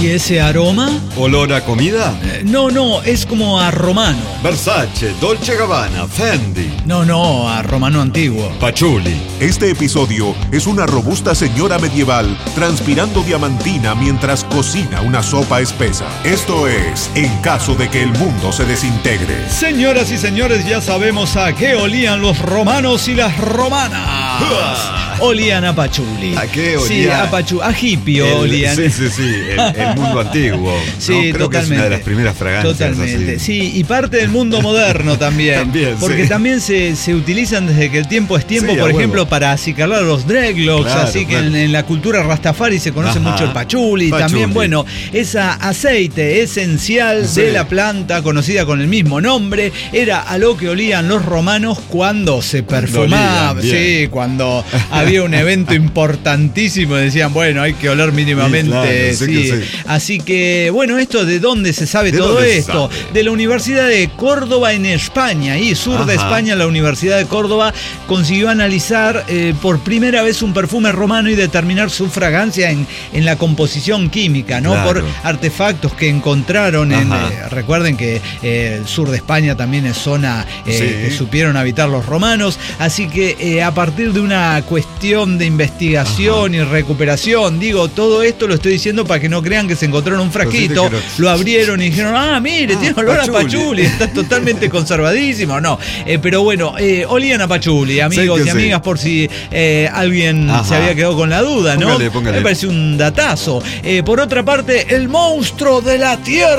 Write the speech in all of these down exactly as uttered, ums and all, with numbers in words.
¿Y ese aroma? ¿Olor a comida? Eh, no, no, es como a romano. Versace, Dolce Gabbana, Fendi. No, no, a romano antiguo. Patchouli. Este episodio es una robusta señora medieval transpirando diamantina mientras cocina una sopa espesa. Esto es En caso de que el mundo se desintegre. Señoras y señores, ya sabemos a qué olían los romanos y las romanas. Olían a patchouli. ¿A qué olían? Sí, a patchouli, a hippie El, olían. Sí, sí, sí, el, el mundo antiguo. Sí, ¿no? Creo totalmente. que es una de las primeras fragancias. Totalmente, así. sí, y parte del mundo moderno también. También, porque sí. también se, se utilizan desde que el tiempo es tiempo, Sí, por a ejemplo, huevo. para acicalar los dreadlocks, Claro, así que claro. en, en la cultura rastafari se conoce Ajá. mucho el patchouli. Patchouli. También, bueno, es a- aceite esencial Sí. de la planta conocida con el mismo nombre. Era a lo que olían los romanos cuando se perfumaba. olían, bien. Sí, cuando había un evento importantísimo, decían, bueno, hay que oler mínimamente. Sí, claro, sí sí. que sí. Así que, bueno, esto de dónde se sabe ¿De todo dónde se esto. sabe? De la Universidad de Córdoba en España, y sur de Ajá. España, la Universidad de Córdoba consiguió analizar eh, por primera vez un perfume romano y determinar su fragancia en, en la composición química, ¿no? Claro. Por artefactos que encontraron en, Ajá. eh, recuerden que eh, el sur de España también es zona eh, Sí. que supieron habitar los romanos, así que eh, a partir de una cuestión de investigación Ajá. y recuperación, digo, todo esto lo estoy diciendo para que no crean que se encontraron un frasquito, Pero sí te lo abrieron y dijeron, ah, mire, Ah, tiene olor a patchouli. patchouli, está totalmente conservadísimo, no, eh, pero bueno, eh, olían a patchouli, amigos Sí que y sí. amigas, por si eh, alguien Ajá. se había quedado con la duda, ¿no? Póngale, póngale. Me parece un datazo. Eh, por otra parte, el monstruo de la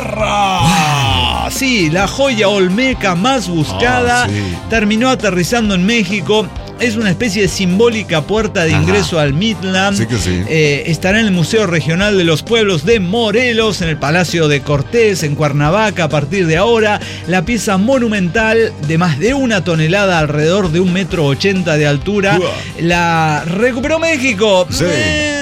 tierra. Sí, la joya olmeca más buscada Ah, sí. terminó aterrizando en México. Es una especie de simbólica puerta de Ajá. ingreso al Midland. Sí que sí. Eh, estará en el Museo Regional de los Pueblos de Morelos, en el Palacio de Cortés, en Cuernavaca, a partir de ahora. La pieza monumental de más de una tonelada, alrededor de un metro ochenta de altura, Uah. la recuperó México. Sí. Eh,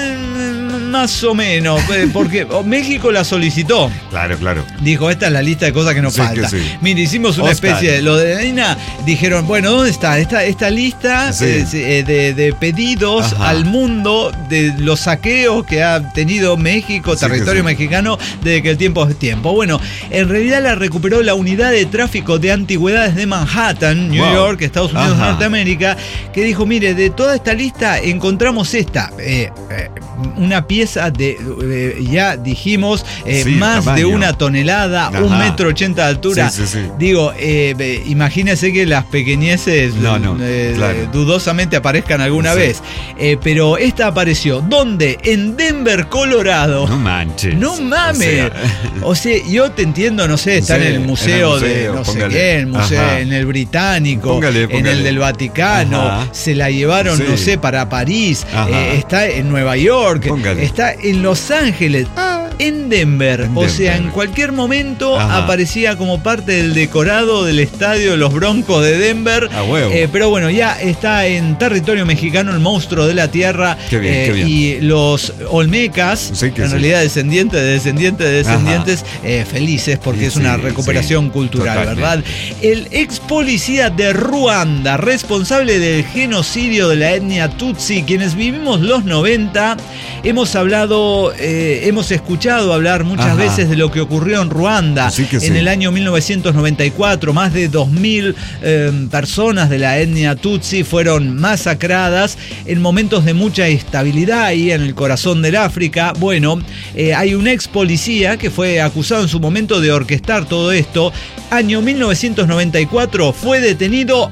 más o menos, eh, porque México la solicitó. Claro, claro. Dijo, esta es la lista de cosas que nos Sí, falta. que sí. Mire, hicimos una Oscar. especie de lo de Dina. Dijeron, bueno, ¿dónde está? Esta, esta lista Sí. eh, eh, de, de pedidos Ajá. al mundo de los saqueos que ha tenido México, Sí, territorio que sí. mexicano, desde que el tiempo es tiempo. Bueno, en realidad la recuperó la Unidad de Tráfico de Antigüedades de Manhattan, New Wow. York, Estados Unidos, Ajá. Norteamérica, que dijo, mire, de toda esta lista encontramos esta. Eh, eh, una pieza de, eh, ya dijimos, eh, Sí, más tamaño. de una tonelada, Ajá. un metro ochenta de altura. Sí, sí, sí. Digo, eh, eh, imagínense que las pequeñeces No, no, eh, claro. dudosamente aparezcan alguna Sí. vez. Eh, pero esta apareció. ¿Dónde? En Denver, Colorado. No manches. No mames. O O sea, yo te entiendo, no sé, está Sí, en el en el museo, de museo, no sé póngale. qué, el museo, Ajá. en el británico, Póngale, en póngale. el del Vaticano, Ajá. se la llevaron, Sí. no sé, para París, Ajá. eh, está en Nueva York, Póngale. está en Los Ángeles. En Denver, En o sea, Denver. en cualquier momento Ajá. aparecía como parte del decorado del estadio de los Broncos de Denver. A huevo. Eh, pero bueno, ya está en territorio mexicano el monstruo de la tierra. Qué bien, eh, qué bien. Y los olmecas, Sí que en sí. realidad descendientes de descendientes de descendientes, eh, felices porque Sí, es una sí, recuperación sí, cultural, totalmente. ¿verdad? El ex policía de Ruanda, responsable del genocidio de la etnia Tutsi, quienes vivimos los noventa, hemos hablado, eh, hemos escuchado hablar muchas Ajá. veces de lo que ocurrió en Ruanda. Sí que sí. En el año mil novecientos noventa y cuatro, más de dos mil eh, personas de la etnia Tutsi fueron masacradas en momentos de mucha instabilidad ahí en el corazón del África. Bueno, eh, hay un ex policía que fue acusado en su momento de orquestar todo esto. Año mil novecientos noventa y cuatro, fue detenido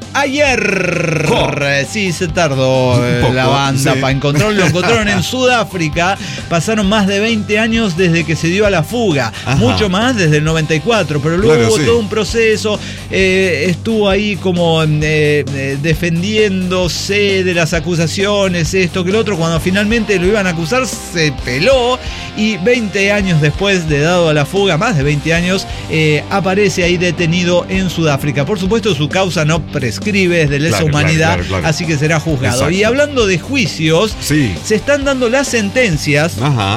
ayer. Jo. Eh, Sí, se tardó Un eh, poco, la banda sí. para encontrarlo. Lo encontraron en Sudáfrica. Pasaron más de veinte años desde que se dio a la fuga. Ajá. Mucho más desde el noventa y cuatro, pero luego Claro, hubo sí. todo un proceso. eh, estuvo ahí como eh, eh, defendiéndose de las acusaciones, esto que lo otro. Cuando finalmente lo iban a acusar, se peló. Y veinte años después de dado a la fuga, más de veinte años, eh, aparece ahí detenido en Sudáfrica. Por supuesto, su causa no prescribe, es de lesa Claro, claro, humanidad, claro, claro. así que será juzgado. Exacto. Y hablando de juicios, Sí. se están dando las sentencias Ajá.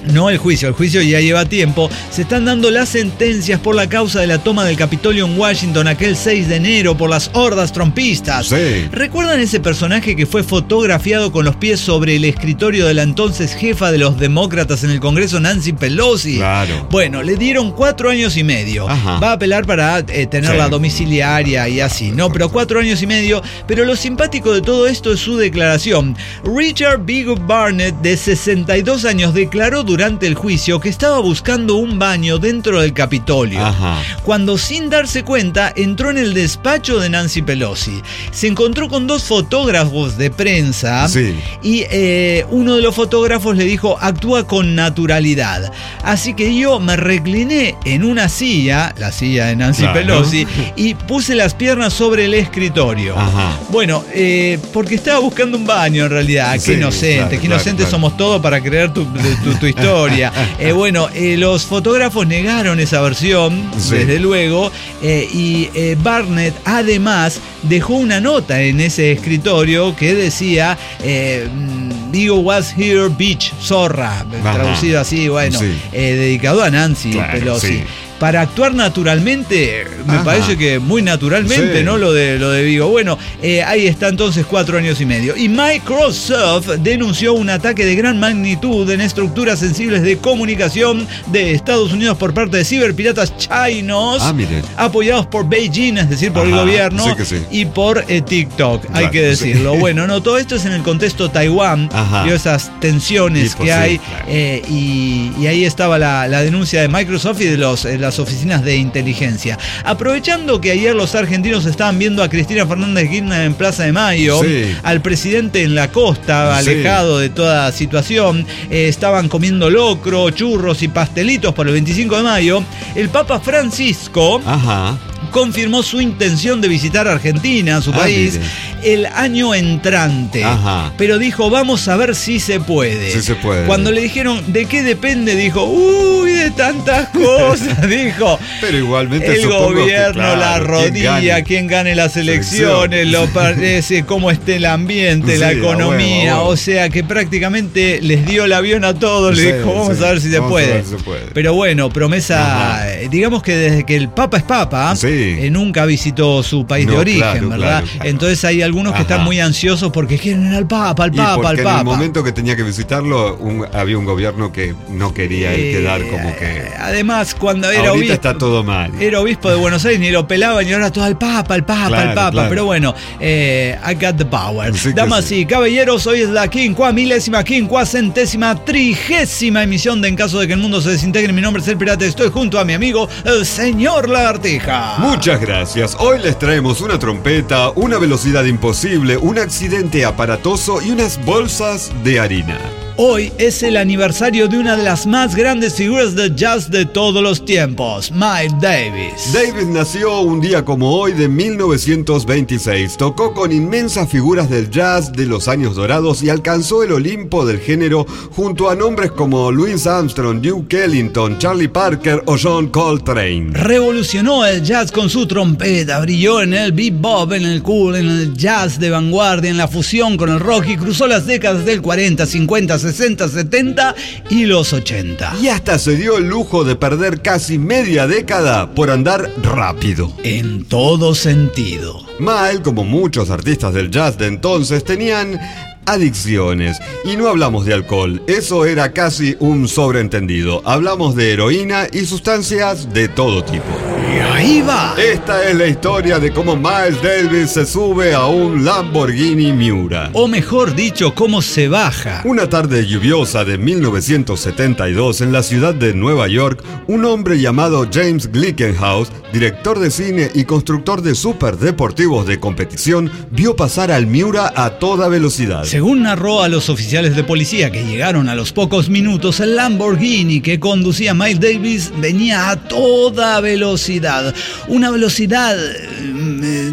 No el juicio, el juicio ya lleva tiempo. Se están dando las sentencias por la causa de la toma del Capitolio en Washington aquel seis de enero por las hordas trumpistas. Sí. ¿Recuerdan ese personaje que fue fotografiado con los pies sobre el escritorio de la entonces jefa de los demócratas en el Congreso, Nancy Pelosi? Claro. Bueno, le dieron cuatro años y medio. Ajá. Va a apelar para eh, tenerla Sí. domiciliaria y así, ¿no? Pero cuatro años y medio. Pero lo simpático de todo esto es su declaración. Richard Big Barnett, de sesenta y dos años, declaró durante el juicio que estaba buscando un baño dentro del Capitolio. Ajá. Cuando, sin darse cuenta, entró en el despacho de Nancy Pelosi. Se encontró con dos fotógrafos de prensa. Sí. Y eh, uno de los fotógrafos le dijo: actúa con naturalidad. Así que yo me recliné en una silla, la silla de Nancy Claro. Pelosi, y puse las piernas sobre el escritorio. Ajá. Bueno, eh, porque estaba buscando un baño en realidad. Qué Sí, inocente, claro, qué claro, inocentes claro. somos todos para creer tu, tu, tu historia. Eh, bueno, eh, los fotógrafos negaron esa versión, Sí. desde luego, eh, y eh, Barnett además dejó una nota en ese escritorio que decía eh, Vigo was here, bitch, zorra, Ajá. traducido así, bueno, Sí. eh, dedicado a Nancy Claro, Pelosi. sí. Para actuar naturalmente, me Ajá. parece que muy naturalmente, Sí. ¿no? Lo de, lo de Vigo. Bueno, eh, ahí está entonces cuatro años y medio. Y Microsoft denunció un ataque de gran magnitud en estructuras sensibles de comunicación de Estados Unidos por parte de ciberpiratas chinos, Ah, miren. apoyados por Beijing, es decir, por el Ajá, gobierno, sí que sí. y por eh, TikTok, hay Claro, que decirlo. sí. Bueno, no, todo esto es en el contexto Taiwán, Ajá. y esas tensiones Y, pues, que sí, hay, claro. eh, y, y ahí estaba la, la denuncia de Microsoft y de los, eh, las oficinas de inteligencia. Aprovechando que ayer los argentinos estaban viendo a Cristina Fernández de Kirchner en Plaza de Mayo, Sí. al presidente en la costa, Sí. alejado de toda situación, eh, estaban comiendo locro, churros y pastelitos por el veinticinco de mayo, el Papa Francisco Ajá. confirmó su intención de visitar Argentina, su Ah, país, mire. el año entrante. Ajá. Pero dijo, vamos a ver si se puede. Sí se puede. Cuando le dijeron, ¿de qué depende? Dijo, uy, de tantas cosas. Dijo, Pero igualmente el supongo que, gobierno, claro, la ¿quién rodilla, gane? quién gane las elecciones, Selección. lo parece, cómo esté el ambiente, Sí, la a economía. huevo, a huevo. O sea que prácticamente les dio el avión a todos. Sí, Le dijo, vamos sí, a ver si se vamos a puede. ver si se puede. Pero bueno, promesa, Ajá. eh, digamos que desde que el Papa es Papa, Sí. eh, nunca visitó su país de No, origen, claro, ¿verdad? claro, claro. Entonces hay algunos que Ajá. están muy ansiosos porque quieren al Papa, al Y Papa, al porque en Papa. el momento que tenía que visitarlo, un- había un gobierno que no quería él Eh, quedar como que... Además, cuando era Ahorita obispo, está todo mal. era obispo de Buenos Aires, ni lo pelaban y ahora todo al Papa, al Papa, Claro, al Papa. claro. Pero bueno, eh, I got the power. Sí que Damas sí. y caballeros, hoy es la quincua milésima, quincua centésima, trigésima emisión de En Caso de que el Mundo se Desintegre. Mi nombre es El Pirata, estoy junto a mi amigo, el señor Lagartija. Muchas gracias. Hoy les traemos una trompeta, una velocidad imposible, un accidente aparatoso y unas bolsas de harina. Hoy es el aniversario de una de las más grandes figuras del jazz de todos los tiempos, Miles Davis. Davis nació un día como hoy de mil novecientos veintiséis. Tocó con inmensas figuras del jazz de los años dorados y alcanzó el Olimpo del género junto a nombres como Louis Armstrong, Duke Ellington, Charlie Parker o John Coltrane. Revolucionó el jazz con su trompeta, brilló en el bebop, en el cool, en el jazz de vanguardia, en la fusión con el rock y cruzó las décadas del cuarenta, cincuenta, sesenta, setenta y los ochenta. Y hasta se dio el lujo de perder casi media década por andar rápido. En todo sentido. Miles, como muchos artistas del jazz de entonces, tenían adicciones. Y no hablamos de alcohol, eso era casi un sobreentendido. Hablamos de heroína y sustancias de todo tipo. Y ahí va. Esta es la historia de cómo Miles Davis se sube a un Lamborghini Miura. O mejor dicho, cómo se baja. Una tarde lluviosa de mil novecientos setenta y dos en la ciudad de Nueva York, un hombre llamado James Glickenhaus, director de cine y constructor de superdeportivos de competición, vio pasar al Miura a toda velocidad. Según narró a los oficiales de policía que llegaron a los pocos minutos, el Lamborghini que conducía Miles Davis venía a toda velocidad. Una velocidad, eh,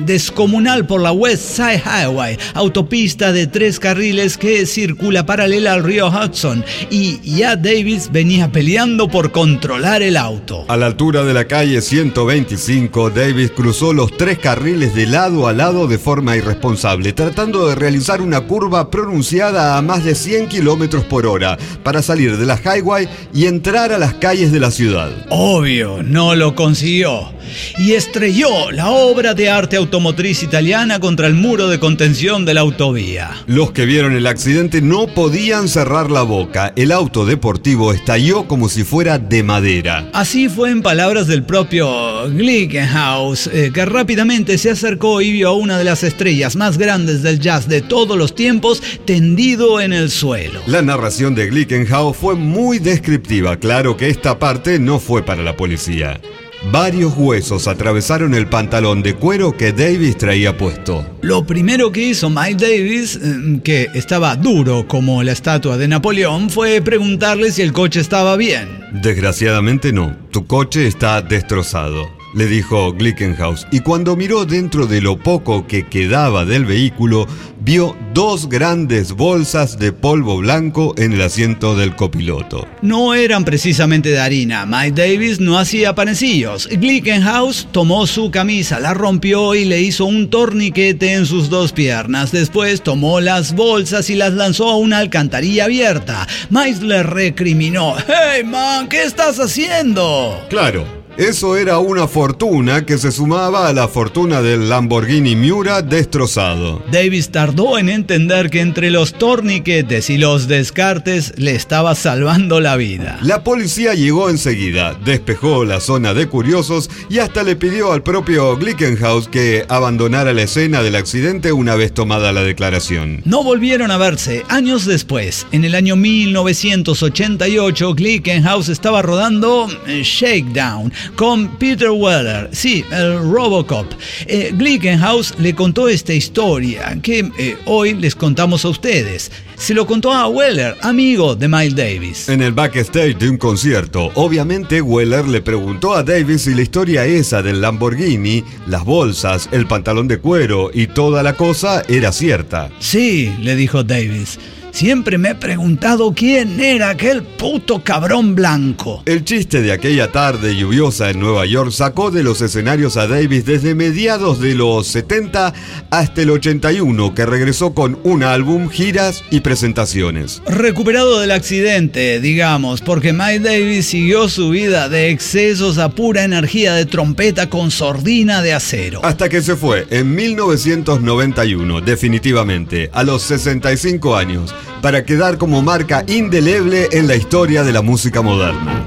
descomunal por la West Side Highway, autopista de tres carriles que circula paralela al río Hudson, y ya Davis venía peleando por controlar el auto. A la altura de la calle ciento veinticinco, Davis cruzó los tres carriles de lado a lado de forma irresponsable, tratando de realizar una curva pronunciada a más de cien kilómetros por hora para salir de la highway y entrar a las calles de la ciudad. Obvio, no lo consiguió. Y estrelló la obra de arte automotriz italiana contra el muro de contención de la autovía. Los que vieron el accidente no podían cerrar la boca. El auto deportivo estalló como si fuera de madera. Así fue en palabras del propio Glickenhaus, eh, que rápidamente se acercó y vio a una de las estrellas más grandes del jazz de todos los tiempos tendido en el suelo. La narración de Glickenhaus fue muy descriptiva. Claro que esta parte no fue para la policía. Varios huesos atravesaron el pantalón de cuero que Davis traía puesto. Lo primero que hizo Miles Davis, que estaba duro como la estatua de Napoleón, fue preguntarle si el coche estaba bien. Desgraciadamente no, tu coche está destrozado, le dijo Glickenhaus, y cuando miró dentro de lo poco que quedaba del vehículo, vio dos grandes bolsas de polvo blanco en el asiento del copiloto. No eran precisamente de harina. Miles Davis no hacía panecillos. Glickenhaus tomó su camisa, la rompió y le hizo un torniquete en sus dos piernas. Después tomó las bolsas y las lanzó a una alcantarilla abierta. Miles le recriminó: «¡Hey, man! ¿Qué estás haciendo?» Claro. Eso era una fortuna que se sumaba a la fortuna del Lamborghini Miura destrozado. Davis tardó en entender que entre los torniquetes y los descartes le estaba salvando la vida. La policía llegó enseguida, despejó la zona de curiosos y hasta le pidió al propio Glickenhaus que abandonara la escena del accidente una vez tomada la declaración. No volvieron a verse. Años después, en el año mil novecientos ochenta y ocho, Glickenhaus estaba rodando Shakedown con Peter Weller, sí, el Robocop. Eh, Glickenhaus le contó esta historia que eh, hoy les contamos a ustedes. Se lo contó a Weller, amigo de Miles Davis. En el backstage de un concierto, obviamente Weller le preguntó a Davis si la historia esa del Lamborghini, las bolsas, el pantalón de cuero y toda la cosa era cierta. Sí, le dijo Davis. Siempre me he preguntado quién era aquel puto cabrón blanco. El chiste de aquella tarde lluviosa en Nueva York sacó de los escenarios a Davis desde mediados de los setenta hasta el ochenta y uno, que regresó con un álbum, giras y presentaciones. Recuperado del accidente, digamos, porque Miles Davis siguió su vida de excesos a pura energía de trompeta con sordina de acero. Hasta que se fue en mil novecientos noventa y uno, definitivamente, a los sesenta y cinco años, para quedar como marca indeleble en la historia de la música moderna.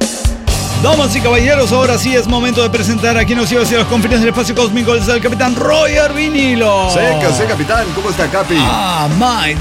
Damas y caballeros, ahora sí es momento de presentar a quien nos lleva hacia los confines del espacio cósmico. Es el capitán Roger Vinilo. Seca, sí, capitán. ¿Cómo está, Capi? Ah, Miles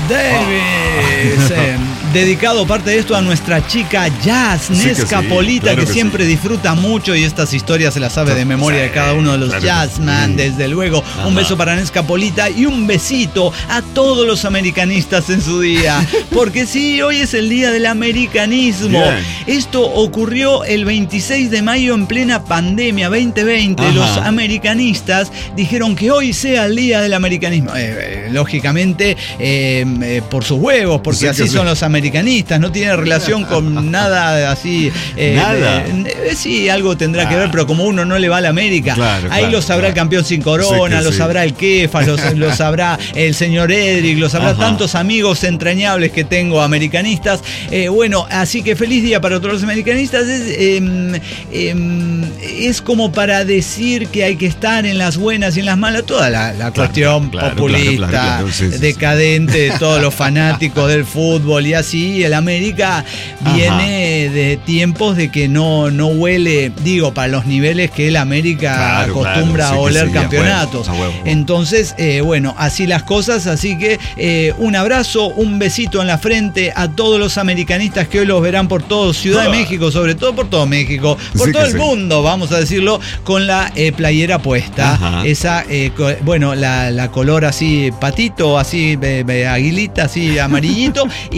Davis. Oh. eh, dedicado parte de esto a nuestra chica Jazz, sí Nesca sí, Polita, claro que, que siempre sí. disfruta mucho y estas historias se las sabe de memoria sí, de cada uno de los claro jazzman, sí. desde luego. Ajá. Un beso para Nesca Polita y un besito a todos los americanistas en su día. Porque sí, hoy es el día del americanismo. Bien. Esto ocurrió el veintiséis de mayo en plena pandemia veinte veinte. Ajá. Los americanistas dijeron que hoy sea el día del americanismo. Eh, eh, lógicamente, eh, eh, por sus huevos, porque sí, así son sí. los americanistas. No tiene relación con nada así. Eh, nada. Eh, sí, algo tendrá ah. que ver, pero como uno no le va a la América, claro, ahí claro, lo sabrá claro. el campeón sin corona, sí lo sí. sabrá el Kefas, lo, lo sabrá el señor Edric, lo sabrá Ajá. tantos amigos entrañables que tengo americanistas. Eh, bueno, así que feliz día para todos los americanistas. Es, eh, eh, es como para decir que hay que estar en las buenas y en las malas. Toda la, la claro, cuestión claro, populista, claro, claro, claro. Sí, sí, decadente de todos los fanáticos del fútbol y así. El América viene Ajá. de tiempos de que no, no huele, digo, para los niveles que el América claro, acostumbra claro, sí, a oler sí, campeonatos. A huevo, a huevo. Entonces, eh, bueno, así las cosas. Así que eh, un abrazo, un besito en la frente a todos los americanistas que hoy los verán por todo Ciudad de México, sobre todo por todo México, por sí todo el sí. mundo, vamos a decirlo, con la eh, playera puesta. Ajá. Esa, eh, co- bueno, la, la color así patito, así eh, aguilita, así amarillito, y la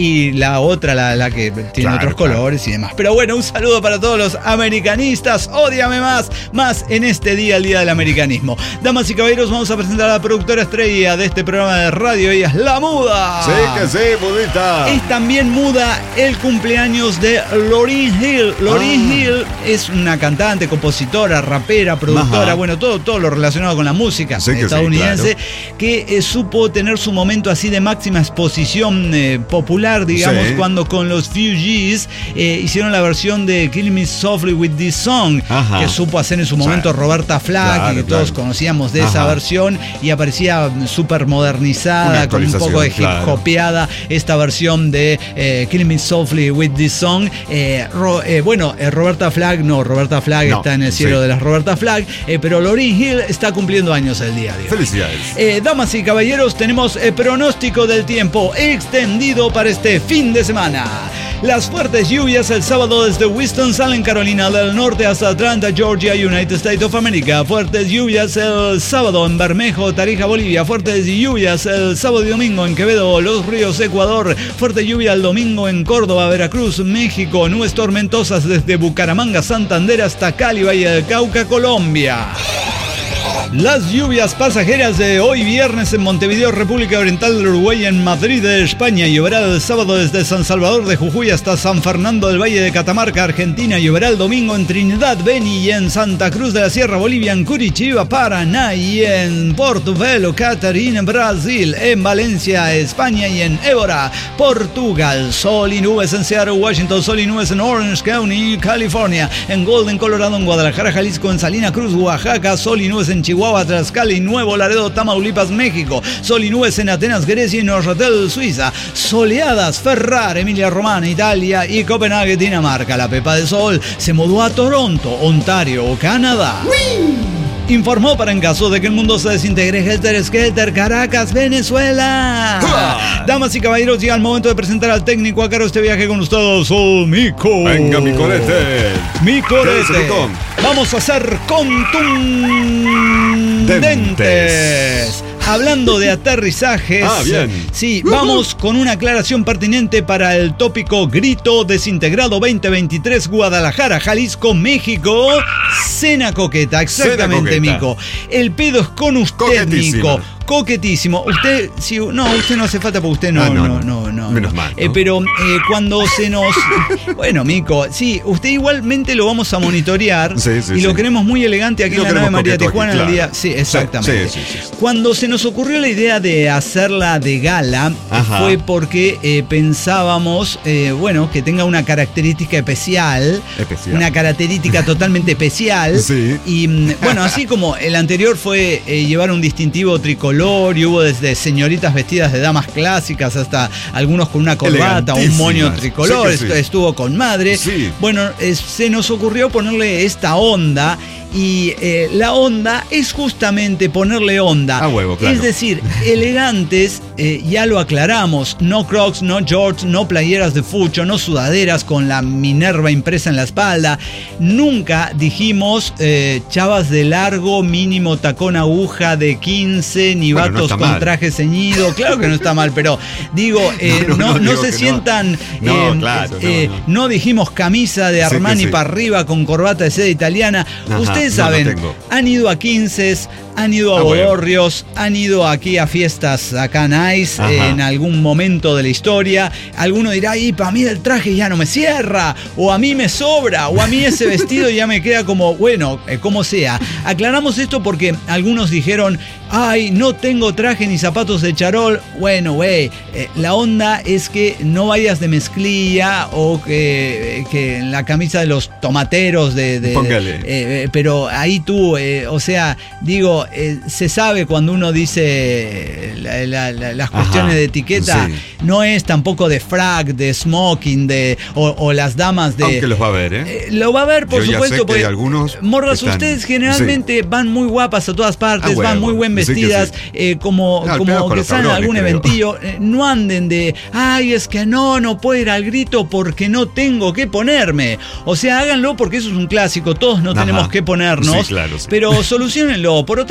la otra, la, la que tiene Claro, otros claro. colores y demás. Pero bueno, un saludo para todos los americanistas. Ódiame más, más en este día, el Día del Americanismo. Damas y caballeros, vamos a presentar a la productora estrella de este programa de radio. Ella es La Muda. Sí, que sí, mudita. Es también muda el cumpleaños de Lauryn Hill. Lauryn Ah. Hill es una cantante, compositora, rapera, productora, Ajá. bueno, todo, todo lo relacionado con la música Sí que sí, estadounidense, claro. que eh, supo tener su momento así de máxima exposición eh, popular, digamos, Sí. cuando con los Fugees eh, hicieron la versión de Kill Me Softly With This Song, Ajá. que supo hacer en su momento Sí. Roberta Flack, Claro, y que todos claro. conocíamos de esa Ajá. versión, y aparecía súper Una modernizada, con un poco de hip actualización, hop claro. esta versión de eh, Kill Me Softly With This Song. Eh, Ro- eh, bueno, eh, Roberta Flack, no, Roberta Flack No, está en el cielo sí. de las Roberta Flack, eh, pero Lauryn Hill está cumpliendo años el día de hoy. Felicidades. Eh, damas y caballeros, tenemos el pronóstico del tiempo extendido para este fin de semana. Las fuertes lluvias el sábado desde Winston-Salem, Carolina del Norte, hasta Atlanta, Georgia, United States of America. Fuertes lluvias el sábado en Bermejo, Tarija, Bolivia. Fuertes lluvias el sábado y domingo en Quevedo, Los Ríos, Ecuador. Fuerte lluvia el domingo en Córdoba, Veracruz, México. Nubes tormentosas desde Bucaramanga, Santander hasta Cali, Valle del Cauca, Colombia. Las lluvias pasajeras de hoy viernes en Montevideo, República Oriental del Uruguay, en Madrid de España. Lloverá el sábado desde San Salvador de Jujuy hasta San Fernando del Valle de Catamarca, Argentina. Lloverá el domingo en Trinidad, Beni, y en Santa Cruz de la Sierra, Bolivia, en Curitiba, Paraná, y en Porto Velho, Catarina, Brasil, en Valencia, España, y en Évora, Portugal. Sol y nubes en Seattle, Washington. Sol y nubes en Orange County, California. En Golden, Colorado. En Guadalajara, Jalisco. En Salina Cruz, Oaxaca. Sol y nubes en Chihuahua, Tlaxcala y Nuevo Laredo, Tamaulipas, México. Sol y nubes en Atenas, Grecia y Neuchâtel, Suiza. Soleadas, Ferrara, Emilia Romagna, Italia, y Copenhague, Dinamarca. La pepa de sol se mudó a Toronto, Ontario, Canadá. Informó para en caso de que el mundo se desintegre Helter Skelter, Caracas, Venezuela. ¡Ja! Damas y caballeros, llega el momento de presentar al técnico a cargo de este viaje con ustedes, oh, Mico. Venga, mi corete. Mi corete. ¿Qué dice, Micón? Vamos a ser contundentes. Dentes. Hablando de aterrizajes. Ah, bien. Sí, vamos con una aclaración pertinente para el tópico Grito Desintegrado veinte veintitrés, Guadalajara, Jalisco, México. Cena coqueta, exactamente, Cena coqueta. Mico. El pedo es con usted, Coquetísima. Mico. Coquetísimo. Usted, si, no, usted no hace falta porque usted no, Ah, no, no, no. no, no. Menos no. mal, ¿no? Eh, pero eh, cuando se nos. Bueno, Mico, sí, usted igualmente lo vamos a monitorear. Sí, sí, y lo sí. queremos muy elegante aquí Y lo en la nave queremos María coqueto Tijuana aquí, el día. claro. Sí, exactamente. Sí, sí, sí, sí. Cuando se nos ocurrió la idea de hacerla de gala, Ajá. fue porque eh, pensábamos, eh, bueno, que tenga una característica especial. Especial. Una característica totalmente especial. Sí. Y mm, bueno, así como el anterior fue eh, llevar un distintivo tricolor, y hubo desde señoritas vestidas de damas clásicas hasta algunos con una corbata, un moño Elegantísimas. tricolor, Sí que sí. esto estuvo con madre. Sí. Bueno, eh, se nos ocurrió ponerle esta onda. Y eh, la onda es justamente ponerle onda. A huevo, claro. Es decir, elegantes, eh, ya lo aclaramos, no crocs, no shorts, no playeras de fucho, no sudaderas con la Minerva impresa en la espalda. Nunca dijimos eh, chavas de largo, mínimo tacón aguja de quince, ni Bueno, no vatos está con mal. traje ceñido. Claro que no está mal, pero digo, eh, No, no, no, no no digo se que no. sientan... No, eh, claro, no, eh, no. no dijimos camisa de Sí que Armani sí. para arriba con corbata de seda italiana. Ajá, Ustedes no, no saben, tengo. han ido a quinces, han ido a Ah, bueno. bodorrios, han ido aquí a fiestas acá nice Ajá. eh, en algún momento de la historia. Alguno dirá, y para mí el traje ya no me cierra, o a mí me sobra, o a mí ese vestido ya me queda como, bueno, eh, como sea. Aclaramos esto porque algunos dijeron, ay, no tengo traje ni zapatos de charol. Bueno, güey, eh, la onda es que no vayas de mezclilla o que, que en la camisa de los tomateros de... de Póngale. eh, eh, pero ahí tú, eh, o sea, digo, eh, se sabe cuando uno dice la- la- la- las Ajá, cuestiones de etiqueta, sí. no es tampoco de frac, de smoking, de o, o las damas de... Aunque los va a ver, ¿eh? Eh, lo va a ver, por Yo ya supuesto, sé que porque hay algunos morras, que están- ustedes generalmente van muy guapas a todas partes, Ah, huevo, van muy bien sí que vestidas, sí. eh, como, No, el como pedo con que los salen a cabrones, algún creo. eventillo. Eh, no anden de, ay, es que no, no puedo ir al grito porque no tengo que ponerme. O sea, háganlo porque eso es un clásico, todos no Ajá. tenemos que ponernos, Sí, claro, sí. pero solucionenlo. Por otra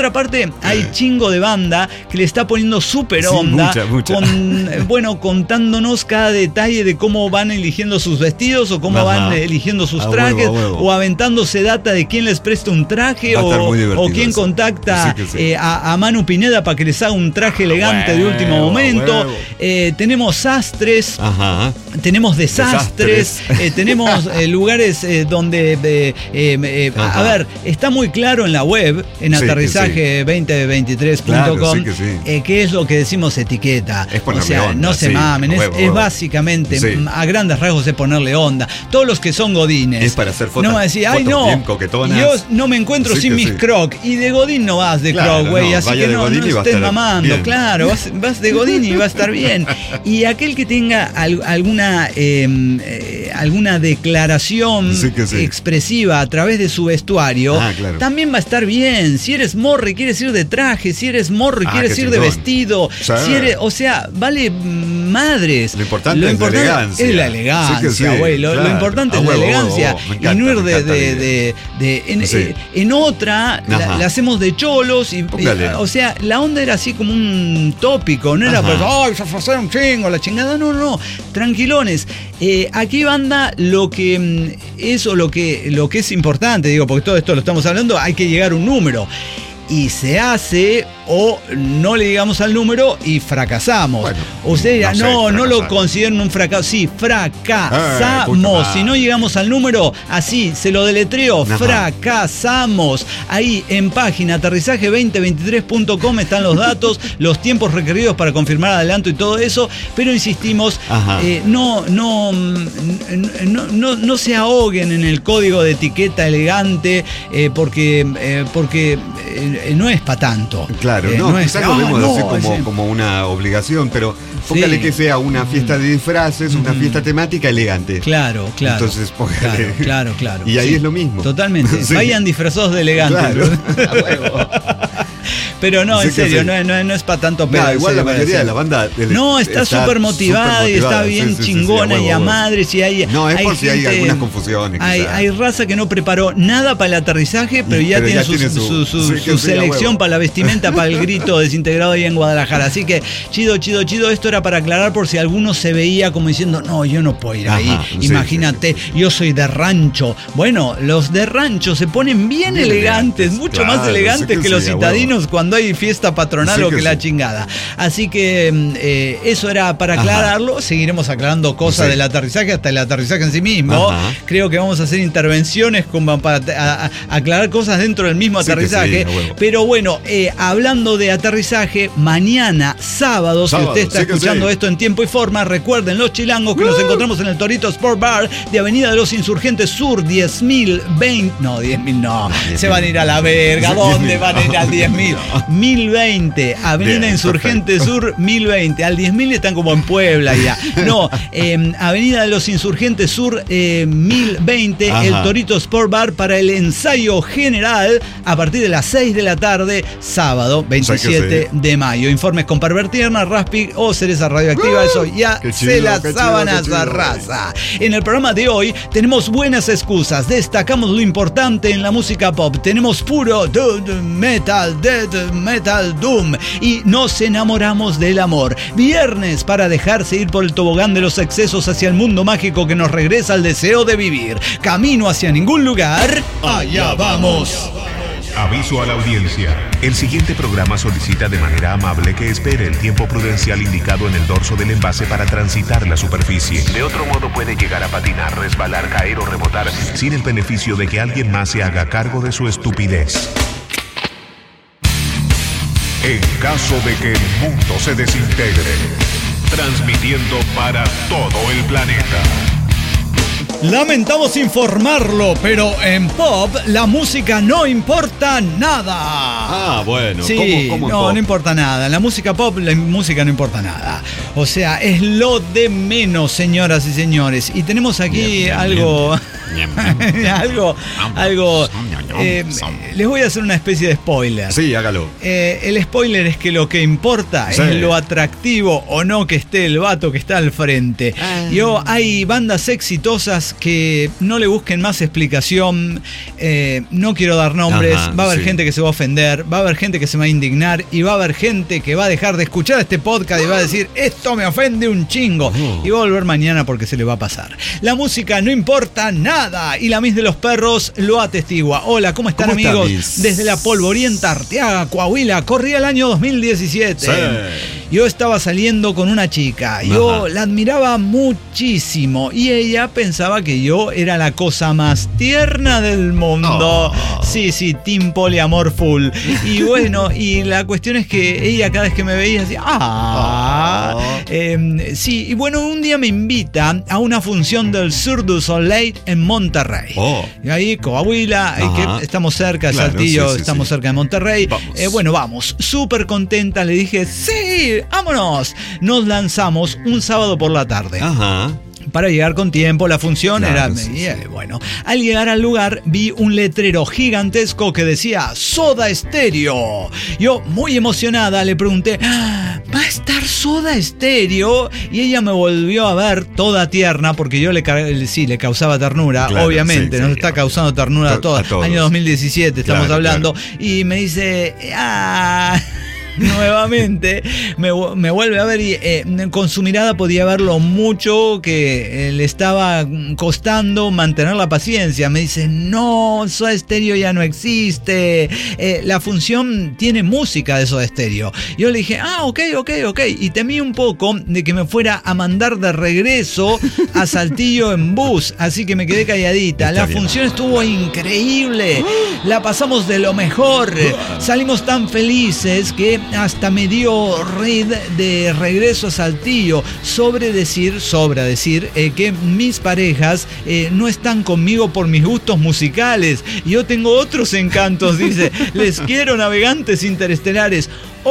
otra parte, hay chingo de banda que le está poniendo súper onda, sí, mucha, mucha. Con, bueno, contándonos cada detalle de cómo van eligiendo sus vestidos o cómo Ajá. van eligiendo sus a trajes, huevo, a huevo. o aventándose data de quién les presta un traje, o, o quién eso. contacta sí sí. Eh, a, a Manu Pineda para que les haga un traje elegante huevo, de último momento. Eh, tenemos sastres, Ajá. tenemos desastres, desastres. Eh, tenemos eh, lugares eh, donde, eh, eh, eh, a ver, está muy claro en la web, en sí, aterrizaje veinte veintitrés punto com, claro, sí sí. eh, qué es lo que decimos etiqueta. Es o sea, onda, no se sí, mamen, es, huevo, es huevo. básicamente, sí. a grandes rasgos, es ponerle onda. Todos los que son godines. Es para hacer fotos. No va a decir, ay no, yo no me encuentro sí sin mis sí. crocs. Y de godín no vas de claro, croc, güey. No, así que no, no estés mamando. Bien. Claro, vas, vas de godín y va a estar bien. Y aquel que tenga al, alguna, eh, eh, alguna declaración sí sí. expresiva a través de su vestuario, ah, claro. también va a estar bien. Si eres morro y quieres ir de traje, si eres morro y ah, quieres ir chingón. de vestido, sí. si eres, o sea, vale madres. Lo importante, lo importante es la elegancia. Es la elegancia, sí sí, güey. Lo, claro. lo importante ah, es huevo, la elegancia. Huevo, huevo. Encanta, y no ir de, de, de, de en, sí. en otra la, la hacemos de cholos y, y o sea, la onda era así como un tópico, no era pues, ay, se fue un chingo, la chingada, no, no, tranquilones. Eh, aquí, banda, lo que eso, lo que, lo que es importante, digo, porque todo esto lo estamos hablando, hay que llegar a un número. Y se hace o no le llegamos al número y fracasamos. Bueno, Usted dirá, no, no, no lo consideren un fracaso. Sí, fracasamos. Eh, si no llegamos al número, así, se lo deletreo, Ajá. fracasamos. Ahí en página aterrizaje veinte veintitrés punto com están los datos, los tiempos requeridos para confirmar adelanto y todo eso. Pero insistimos, eh, no, no, no, no, no se ahoguen en el código de etiqueta elegante, eh, porque, eh, porque eh, no es para tanto. Claro, eh, no, no quizás es, lo vemos oh, no, así como, como una obligación, pero póngale sí. que sea una fiesta de disfraces, una mm. fiesta temática elegante. Claro, claro. Entonces, póngale. Claro, claro, claro. Y ahí sí. es lo mismo. Totalmente. Sí. Vayan disfrazados de elegante. Claro. Pero no, sí en serio, sí. no, no, no es para tanto pedo. No, igual la mayoría de la banda del, no, está súper motivada, motivada y está bien sí, sí, chingona sí, sí, sí, y a madres y hay. No, es hay por si gente, hay algunas confusiones. Hay, hay raza que no preparó nada para el aterrizaje, pero ya pero tiene, ya su, tiene su, su, su, sí, su selección para la vestimenta, para el grito desintegrado ahí en Guadalajara. Así que, chido, chido, chido. Esto era para aclarar por si alguno se veía como diciendo, no, yo no puedo ir ahí. Ajá, Imagínate, sí, sí, sí. yo soy de rancho. Bueno, los de rancho se ponen bien, bien elegantes, elegantes, mucho claro, más elegantes sí que, que los sí, citadinos huevo. Cuando hay fiesta patronal sí o que, que la sí. chingada. Así que eh, eso era para aclararlo. Ajá. Seguiremos aclarando cosas sí. del aterrizaje hasta el aterrizaje en sí mismo. Ajá. Creo que vamos a hacer intervenciones como para a, a, aclarar cosas dentro del mismo sí aterrizaje. Sí, Pero bueno, eh, hablando de aterrizaje, mañana, sábado, sábado si usted está sí escuchando sí. esto en tiempo y forma, recuerden los chilangos que uh. nos encontramos en el Torito Sport Bar de Avenida de los Insurgentes Sur, diez mil veinte. No, diez mil no. no se van a ir a la verga. ¿Dónde van a ir al diez mil? mil veinte, Avenida Bien, Insurgente perfecto. Sur, mil veinte. Al diez mil están como en Puebla ya. No, eh, Avenida de los Insurgentes Sur, eh, mil veinte, Ajá. el Torito Sport Bar para el ensayo general a partir de las seis de la tarde, sábado veintisiete de mayo. Informes con Pervertierna, Raspi o Cereza Radioactiva. Uh, Eso ya se chido, las sábanas a raza. En el programa de hoy tenemos buenas excusas. Destacamos lo importante en la música pop. Tenemos puro death metal, death metal, doom. Y nos enamoramos del amor. Viernes para dejarse ir por el tobogán de los excesos hacia el mundo mágico que nos regresa al deseo de vivir. Camino hacia ningún lugar. Allá vamos. Aviso a la audiencia. El siguiente programa solicita de manera amable que espere el tiempo prudencial indicado en el dorso del envase para transitar la superficie. De otro modo puede llegar a patinar, resbalar, caer o rebotar sin el beneficio de que alguien más se haga cargo de su estupidez. En caso de que el mundo se desintegre, transmitiendo para todo el planeta. Lamentamos informarlo, pero en pop la música no importa nada. Ah, bueno. Sí, ¿Cómo, cómo no, pop? no importa nada. En la música pop, la música no importa nada. O sea, es lo de menos, señoras y señores. Y tenemos aquí bien, bien, algo... Bien. algo... algo eh, les voy a hacer una especie de spoiler. Sí, hágalo. Eh, el spoiler es que lo que importa sí. es lo atractivo o no que esté el vato que está al frente. Ah. Yo, hay bandas exitosas personas que no le busquen más explicación. Eh, no quiero dar nombres. Ajá, va a haber sí. gente que se va a ofender, va a haber gente que se va a indignar y va a haber gente que va a dejar de escuchar este podcast y va a decir, esto me ofende un chingo. Oh. Y va a volver mañana porque se le va a pasar. La música no importa nada y la Miss de los Perros lo atestigua. Hola, ¿cómo están, ¿Cómo está, amigos? Miss? Desde la polvorienta Arteaga, Coahuila, corría el año dos mil diecisiete. Sí. Yo estaba saliendo con una chica. Yo Ajá. la admiraba muchísimo y ella pensaba que yo era la cosa más tierna del mundo. Oh. Sí, sí, team poliamor full. Y bueno, y la cuestión es que ella cada vez que me veía decía, ah, Oh. eh, sí, y bueno, un día me invita a una función del Cirque du Soleil en Monterrey. Oh. Y ahí, Coahuila, eh, Ajá. que estamos cerca de Claro, Saltillo, sí, sí, estamos sí. cerca de Monterrey. Vamos. Eh, bueno, vamos, súper contenta, le dije, sí, vámonos. Nos lanzamos un sábado por la tarde. Ajá. Para llegar con tiempo, la función Claro, era... sí, y, sí. eh, bueno, al llegar al lugar vi un letrero gigantesco que decía Soda Stereo. Yo, muy emocionada, le pregunté, "Ah, ¿va a estar Soda Stereo?" Y ella me volvió a ver toda tierna, porque yo le, ca- sí, le causaba ternura, Claro, obviamente, sí, nos sí, está obvio. causando ternura a To- todos. a todos. Año dos mil diecisiete estamos Claro, hablando. Y me dice, ah... nuevamente me, me vuelve a ver y eh, con su mirada podía ver lo mucho que eh, le estaba costando mantener la paciencia. Me dice, no, Soda Stereo ya no existe, eh, la función tiene música de Soda Stereo. Yo le dije, ah, ok, ok, ok, y temí un poco de que me fuera a mandar de regreso a Saltillo en bus, así que me quedé calladita. Está La bien. función estuvo increíble, la pasamos de lo mejor, salimos tan felices que hasta me dio red de regreso a Saltillo. Sobre decir, sobra decir eh, que mis parejas eh, no están conmigo por mis gustos musicales. Yo tengo otros encantos, dice. Les quiero, navegantes interestelares.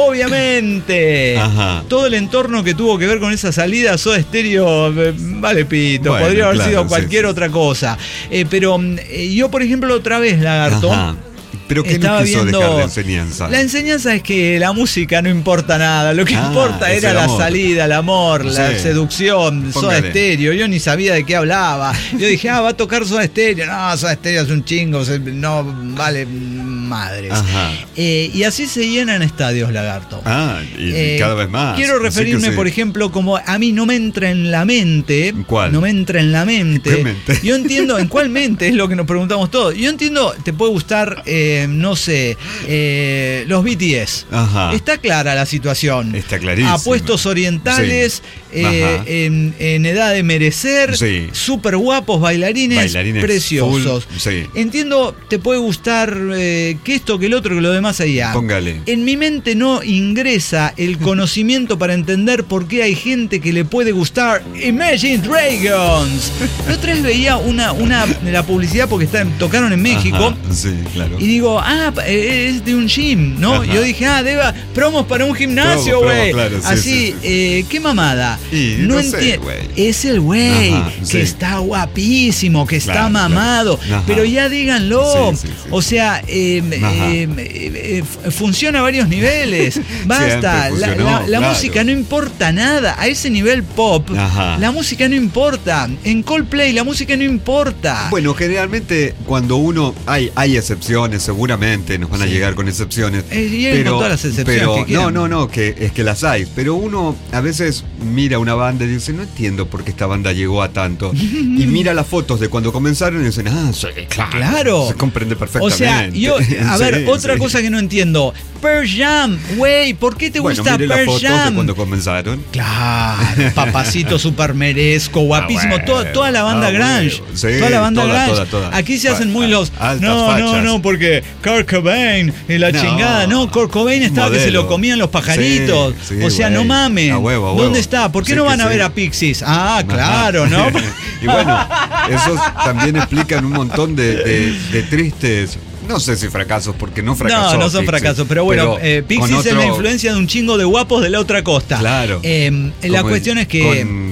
Obviamente. Ajá. Todo el entorno que tuvo que ver con esa salida, Soda Stereo, eh, vale pito, Bueno, podría haber claro, sido sí, cualquier sí. otra cosa. Eh, pero eh, yo, por ejemplo, otra vez, Lagarto. Ajá. Pero ¿qué Estaba nos quiso viendo- dejar de enseñanza? La enseñanza es que la música no importa nada. Lo que Ah, importa es era el la amor. salida, el amor, la Sí. seducción, Soda Póngale. Stereo. Yo ni sabía de qué hablaba. Yo dije, ah, va a tocar Soda Stereo. No, Soda Stereo es un chingo, se- no vale madres. Ajá. Eh, y así se llenan estadios, Lagarto. Ah, y Eh, cada vez más. Quiero Así que referirme, sí. por ejemplo, como a mí no me entra en la mente. ¿Cuál? No me entra en la mente. ¿Qué mente? Yo entiendo, ¿en cuál mente? Es lo que nos preguntamos todos. Yo entiendo, te puede gustar, eh, no sé, eh, los B T S. Ajá. Está clara la situación. Está clarísima. Apuestos orientales, Sí. eh, Ajá. en, en edad de merecer, Sí. súper guapos, bailarines, Bailarines preciosos. full, sí. Entiendo, te puede gustar eh, que esto, que el otro, que lo demás allá. Póngale. En mi mente no ingresa el conocimiento para entender por qué hay gente que le puede gustar Imagine Dragons. La otra vez veía una, una la publicidad porque está, tocaron en México. Ajá, sí, claro. Y digo, ah, eh, es de un gym, ¿no? Ajá. Yo dije, ah, deba, promos para un gimnasio, Promo, promo, güey. claro, sí, Así, sí, sí. Eh, qué mamada. Y no no sé, entiendo. güey. Es el güey Ajá, que sí. está guapísimo, que está Claro, mamado. claro. Ajá. Pero ya díganlo. Sí, sí, sí. O sea, eh, Ajá. eh, eh, eh, funciona a varios niveles. Basta. Siempre La, funcionó, la- la claro. música no importa nada. A ese nivel pop, Ajá. la música no importa. En Coldplay, la música no importa. Bueno, generalmente cuando uno hay hay excepciones, seguramente nos van a Sí. llegar con excepciones. Eh, lleguen con todas las excepciones pero que quieran. no, no, no, que es que las hay. Pero uno a veces mira una banda y dice, no entiendo por qué esta banda llegó a tanto. Y mira las fotos de cuando comenzaron y dicen, ah, sí, claro. Claro. Se comprende O perfectamente. sea, yo, a ver, Sí, otra sí. cosa que no entiendo. Pearl Jam, güey, ¿por qué te Bueno, gusta mire las Pearl fotos de Jam? cuando comenzaron. Claro, papacito super merezco, guapísimo, Ah, toda, toda la banda ah, grunge, bueno. Sí, toda la banda toda, grunge. toda, toda. Aquí se hacen Fa- muy los, altas no, no, fachas. no, porque Kurt Cobain y la No. chingada, no, Kurt Cobain estaba que se lo Modelo. comían los pajaritos, Sí, sí, o sea, no güey. mamen, A huevo, a huevo. ¿dónde está? ¿Por qué Sí no que van a sí. ver a Pixies? Ah, Ajá. claro, ¿no? Y bueno, esos también explican un montón de, de- de tristes, no sé si fracasos, porque no fracasó. No, no son Pixies, fracasos, pero bueno, pero eh, Pixies con es la otro- influencia de un chingo de guapos de la otra costa. Claro. Eh, la Como cuestión el- es que... Con,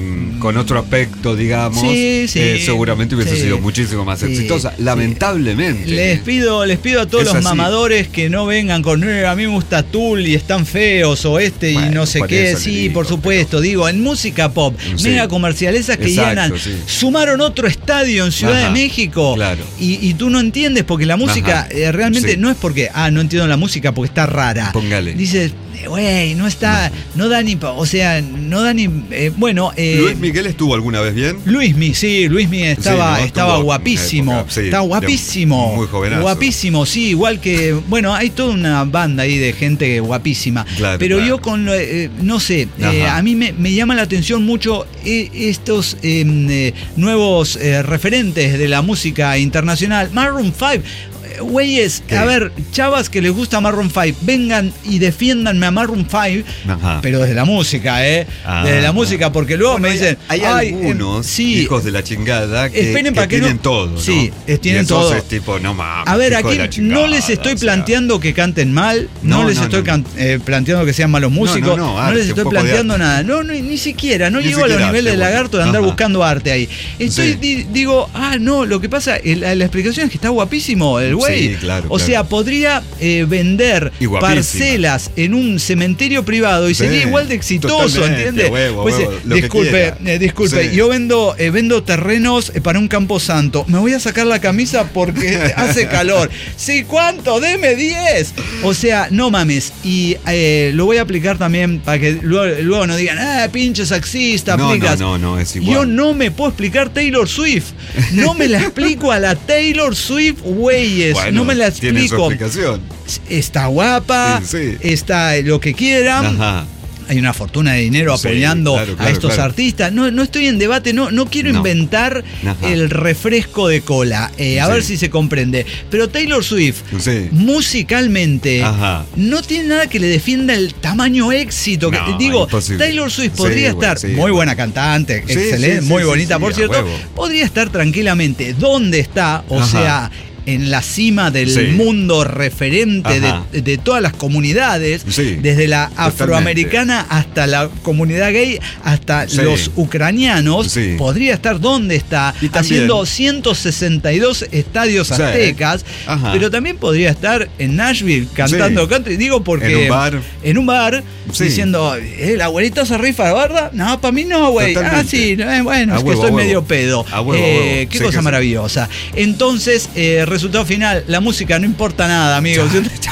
con otro aspecto, digamos, sí, sí, eh, seguramente hubiese sí, sido muchísimo más sí, exitosa. sí. Lamentablemente. Les pido, les pido a todos Es los así. mamadores que no vengan con "Eh, a mí me gusta Tool y están feos o este Bueno, y no sé por qué". eso le Sí, digo, por supuesto, digo, en música pop, Sí. mega comerciales que Exacto, llenan, sí. sumaron otro estadio en Ciudad Ajá, de México. claro. Y, y tú no entiendes porque la música Ajá, eh, realmente sí. no es porque, ah, no entiendo la música porque está rara. Póngale. Dices, güey, no está, no. no da ni, pa- o sea, no da ni, eh, bueno. Eh, ¿Luis Miguel estuvo alguna vez bien? Luismi, sí, Luismi estaba, Sí, ¿no? estaba Estuvo guapísimo. en época, sí, Está guapísimo. muy jovenazo. Guapísimo, sí, igual que. Bueno, hay toda una banda ahí de gente guapísima. Claro, pero claro. yo con lo, eh, no sé, eh, Ajá. a mí me, me llama la atención mucho eh, estos eh, eh, nuevos eh, referentes de la música internacional. Maroon five. Güeyes, ¿Qué? a ver, chavas que les gusta Maroon five, vengan y defiéndanme a Maroon five, Ajá. pero desde la música, ¿eh? Ah, desde la música, porque luego Bueno, me hay- dicen. Hay, "Ay, algunos eh, sí, hijos de la chingada que, esperen que para que tienen no- todo, ¿no? sí, eh, tienen Y esos todo. es tipo, no mames, A ver, hijo de la aquí chingada, no les estoy o sea. planteando que canten mal, no, No, les no, estoy no, can- eh, planteando que sean malos músicos, no, no, no, arte, les un estoy poco de planteando arte. nada, no, no, ni siquiera, no Ni llego a los siquiera niveles arte, de lagarto de bueno. andar Ajá. buscando arte ahí. Estoy, Sí. di- digo, ah, no, lo que pasa, el- la, la explicación es que está guapísimo el güey. Sí, claro, o claro. sea, podría eh, vender Y guapísima. parcelas en un cementerio privado y Sí, sería igual de exitoso, totalmente, ¿entiendes? huevo, Pues, huevo, eh, lo que disculpe, quiera. eh, disculpe, Sí. yo vendo, eh, vendo terrenos eh, para un campo santo. Me voy a sacar la camisa porque hace calor. Sí, ¿cuánto? Deme diez. O sea, no mames. Y eh, lo voy a aplicar también para que luego, luego no digan, ah, pinche saxista, No, aplicas. no, no, no, es igual. Yo no me puedo explicar Taylor Swift. No me la explico a la Taylor Swift, güeyes. Bueno, no me la tiene su explico. explicación. Está guapa, Sí, sí. está lo que quieran. Ajá. Hay una fortuna de dinero Sí, apoyando claro, a claro, estos claro. artistas. No, no estoy en debate, no, no quiero No. inventar Ajá. el refresco de cola. Eh, a Sí. ver si se comprende. Pero Taylor Swift, Sí. musicalmente, Ajá. no tiene nada que le defienda el tamaño éxito. que- No, digo, imposible. Taylor Swift Sí, podría güey, estar, sí, muy güey. buena cantante, Sí, excelente, sí, sí, muy sí, bonita, sí, por a cierto, huevo. podría estar tranquilamente donde está, o Ajá. sea, en la cima del Sí. mundo referente Ajá. de, de todas las comunidades, Sí, desde la totalmente. afroamericana hasta la comunidad gay, hasta Sí. los ucranianos, Sí. podría estar donde está, Y también- haciendo ciento sesenta y dos estadios Sí. aztecas, Ajá. pero también podría estar en Nashville cantando Sí. country, digo porque En un bar. en un bar, Sí. diciendo, ¿el abuelito se rifa, verdad? No, para mí no, güey. Ah, Totalmente. sí, eh, bueno, A es que huevo, estoy a huevo. medio pedo. A huevo, a Eh, huevo. Qué Sí cosa que sí. maravillosa. Entonces, eh, resultado final, la música no importa nada, amigos.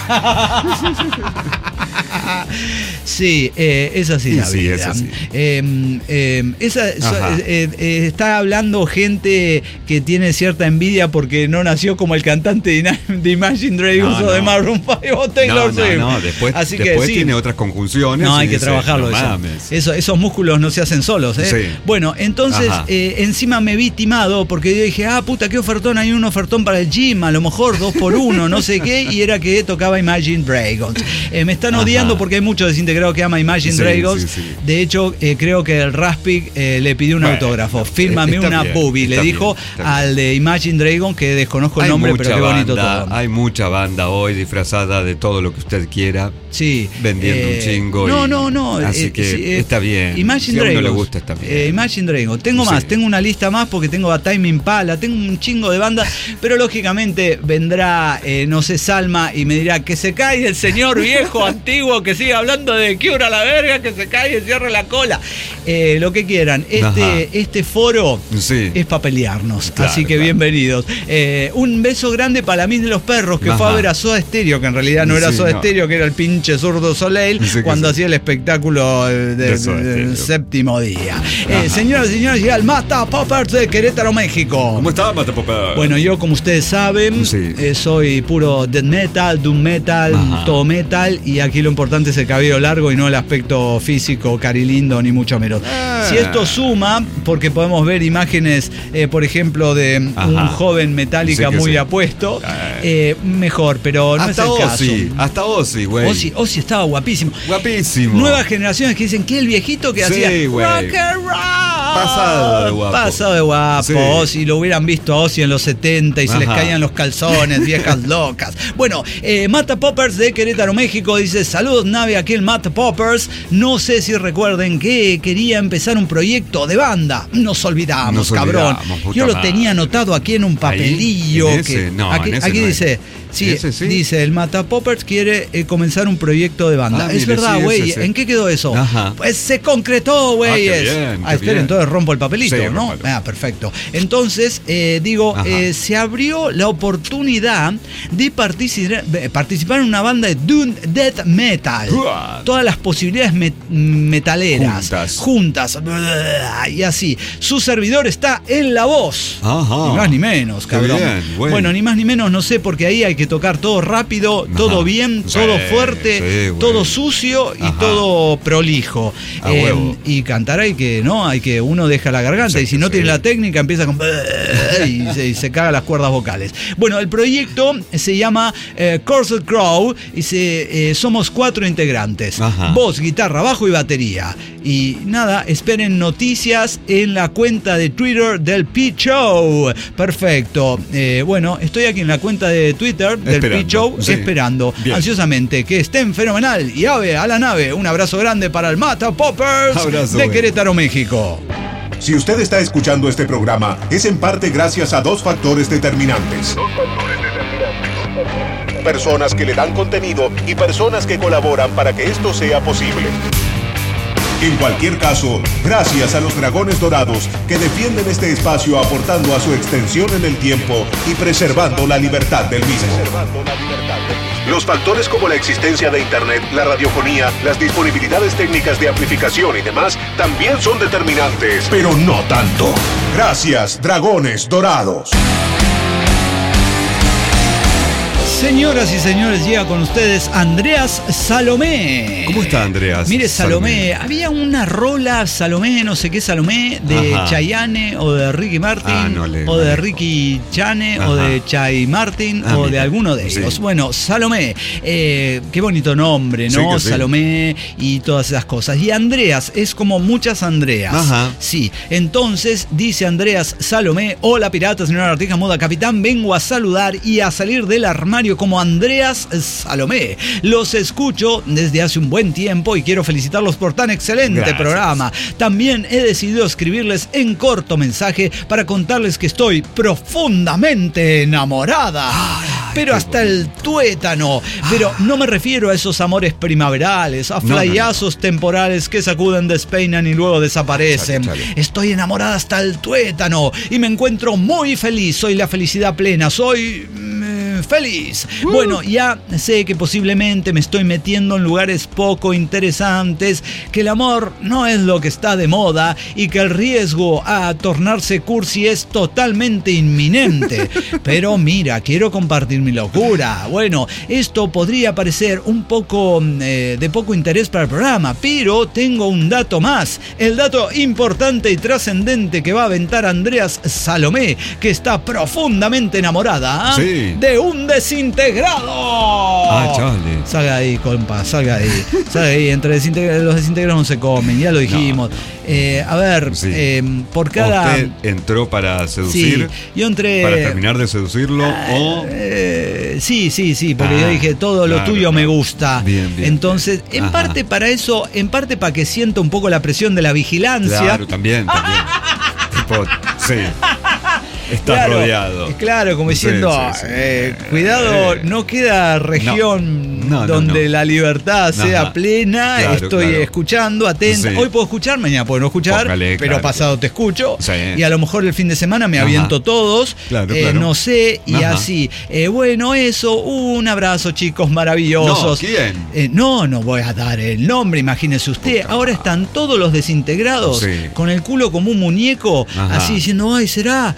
Sí, eh, es así Sí, la sí, vida. es así. Eh, eh, esa- so- Ajá. eh, eh, está hablando gente que tiene cierta envidia porque no nació como el cantante de, Ina- de Imagine Dragons No, o de no. Maroon five o Taylor No, no, Swift. no, después, Así que después sí. tiene otras conjunciones. No, hay y que dice, trabajarlo no eso. mames. Eso- Esos músculos no se hacen solos, ¿eh? Sí. Bueno, entonces Ajá. eh, encima me vi timado porque yo dije, ah, puta, qué ofertón, hay un ofertón para el gym, a lo mejor dos por uno, no sé qué, y era que tocaba Imagine Dragons. Eh, me están Ajá. odiando porque hay mucho desintegrado que ama Imagine Sí, Dragons. sí, sí. De hecho, eh, creo que el Raspig eh, le pidió un Bueno, autógrafo. Fírmame está una bien, boobie, le está dijo bien, está bien. al de Imagine Dragon, que desconozco el Hay nombre, mucha pero qué bonito banda, todo. hay mucha banda hoy disfrazada de todo lo que usted quiera, Sí. vendiendo Eh, un chingo. No, y- no, no. Así eh, que sí, eh, está bien. Imagine si a uno Dragons. le gusta, está bien. Eh, Imagine Dragons. Tengo más, Sí. tengo una lista más porque tengo a Time Impala, tengo un chingo de bandas, pero lógicamente vendrá, eh, no sé, Salma y me dirá que se cae el señor viejo antiguo que sigue hablando de Cure a la verga, que se cae y cierre la cola. Eh, lo que quieran. Ajá. Este, este foro Sí. es para pelearnos. Claro, así que claro. bienvenidos. Eh, un beso grande para la Miss de los Perros, que fue a Ajá. ver a Soda Stereo, que en realidad no era Sí, Soda no. Stereo, que era el pinche zurdo Soleil, Sí que cuando sí. hacía el espectáculo de- De Soda del Stereo. séptimo día. Eh, Ajá. señoras y señores, llega el Mata Poppers de Querétaro, México. ¿Cómo está, Mate Popper? Bueno, yo, como ustedes saben, Sí. eh, soy puro death metal, doom metal, Ajá. todo metal, y aquí lo importante es el cabello largo y no el aspecto físico carilindo, ni mucho menos. Ah. Si esto suma, porque podemos ver imágenes, eh, por ejemplo, de Ajá. un joven Metallica Sí que muy sí. apuesto, Ah. eh, mejor, pero no hasta es el caso. Ozzy, hasta Ozzy, güey. Ozzy, Ozzy estaba guapísimo. Guapísimo. Nuevas generaciones que dicen que el viejito que Sí, hacía güey. rock and roll. pasado de guapo. Pasado de guapo. Sí. Ozzy, lo hubieran visto a Ozzy en los setenta y se Ajá. les caían los calzones, viejas locas. Bueno, eh, Mata Poppers de Querétaro, México, dice: saludos, Nave, aquí el Mata Poppers. No sé si recuerden que quería empezar un proyecto de banda. Nos olvidamos, Nos cabrón. olvidamos, puta Yo lo madre. tenía anotado aquí en un papelillo. ¿En que, ese? No, aquí en ese aquí no dice. es. Sí, ¿Ese sí? dice, el Mata Poppers quiere eh, comenzar un proyecto de banda. Ah, es mire, verdad, sí, güey. ese sí. ¿En qué quedó eso? Ajá. Pues se concretó, güey. Ah, qué es. bien, Ah, qué espera, bien. entonces rompo el papelito, Sí, ¿no? rómpalo. Ah, perfecto. Entonces, eh, digo, Ajá. eh, se abrió la oportunidad de participar, participar en una banda de doom death metal. Uah. Todas las posibilidades met- metaleras. Juntas. Juntas. Y así. Su servidor está en La Voz. Ajá. Ni más ni menos, Qué cabrón. bien, bueno. Bueno, ni más ni menos, no sé, porque ahí hay que tocar todo rápido, Ajá. todo bien, Sí, todo fuerte, sí, bueno. todo sucio y Ajá. todo prolijo. A huevo. Y cantar hay que, ¿no? Hay que uno deja la garganta Sí, y si no sí. tiene la técnica empieza con y se, y se caga las cuerdas vocales. Bueno, el proyecto se llama eh, Cursed Crow y se, eh, somos cuatro integrantes. Ajá. Voz, guitarra, bajo y batería. Y nada, esperen noticias en la cuenta de Twitter del P-Show. Perfecto. Eh, bueno, estoy aquí en la cuenta de Twitter del Esperando, P-Show sí. esperando Bien. ansiosamente que estén fenomenal. Y ave a la nave, un abrazo grande para el Mata Poppers Abrazo, de güey. Querétaro, México. Si usted está escuchando este programa, es en parte gracias a dos factores determinantes. Personas que le dan contenido y personas que colaboran para que esto sea posible. En cualquier caso, gracias a los Dragones Dorados que defienden este espacio aportando a su extensión en el tiempo y preservando la libertad del mismo. Los factores como la existencia de Internet, la radiofonía, las disponibilidades técnicas de amplificación y demás también son determinantes, pero no tanto. Gracias, Dragones Dorados. Señoras y señores, llega con ustedes Andreas Salomé. ¿Cómo está, Andreas? Mire, Salomé, Salomé. había una rola Salomé, no sé qué Salomé, de Ajá. Chayanne o de Ricky Martin, Ah, no le o de manejo. Ricky Chane, Ajá. o de Chay Martin, Ah, o de mira. alguno de ellos. Sí. Bueno, Salomé, eh, qué bonito nombre, Sí ¿no? que sí. Salomé y todas esas cosas. Y Andreas es como muchas Andreas. Ajá. Sí, entonces dice Andreas Salomé: hola pirata, señora Artija Moda Capitán, vengo a saludar y a salir del armario como Andreas Salomé. Los escucho desde hace un buen tiempo y quiero felicitarlos por tan excelente Gracias. programa. También he decidido escribirles en corto mensaje para contarles que estoy profundamente enamorada. Pero hasta el tuétano. Pero no me refiero a esos amores primaverales, a No, no, no. flayazos temporales que sacuden, despeinan y luego desaparecen. Chale, chale. Estoy enamorada hasta el tuétano y me encuentro muy feliz. Soy la felicidad plena. Soy mm, feliz. Uh. Bueno, ya sé que posiblemente me estoy metiendo en lugares poco interesantes, que el amor no es lo que está de moda y que el riesgo a tornarse cursi es totalmente inminente. Pero mira, quiero compartir mi locura. Bueno, esto podría parecer un poco eh, de poco interés para el programa, pero tengo un dato más. El dato importante y trascendente que va a aventar Andreas Salomé, que está profundamente enamorada ¿ah? Sí. de un desintegrado. Ah, chale. Salga ahí, compa, salga ahí. Salga ahí, entre desintegra- los desintegrados no se comen, ya lo dijimos. Eh, a ver, Sí. eh, por cada... ¿Usted entró para seducir? Sí, yo entré... ¿Para terminar de seducirlo? ¿O Eh, sí, sí, sí, porque Ah, yo dije, todo lo claro, tuyo me claro. gusta. Bien, bien, Entonces, bien. en Ajá. parte para eso, en parte para que sienta un poco la presión de la vigilancia. Claro, también, también. Tipo, sí. Estás Claro, rodeado. Claro, como Sí, diciendo, sí, sí. eh, cuidado, Eh, no queda región no, no, donde no. la libertad sea Ajá. plena. Claro, Estoy claro. escuchando, atenta. Sí. Hoy puedo escuchar, mañana puedo no escuchar, Póngale, pero claro. pasado te escucho. Sí. Y a lo mejor el fin de semana me Ajá. aviento todos. Claro, eh, claro. No sé, y Ajá. así. Eh, bueno, eso, un abrazo, chicos maravillosos. No, ¿quién? Eh, no, no voy a dar el nombre, imagínese usted. Puta Ahora están todos los desintegrados Sí. con el culo como un muñeco, Ajá. así diciendo, ay, ¿será? Sí. ¿Será?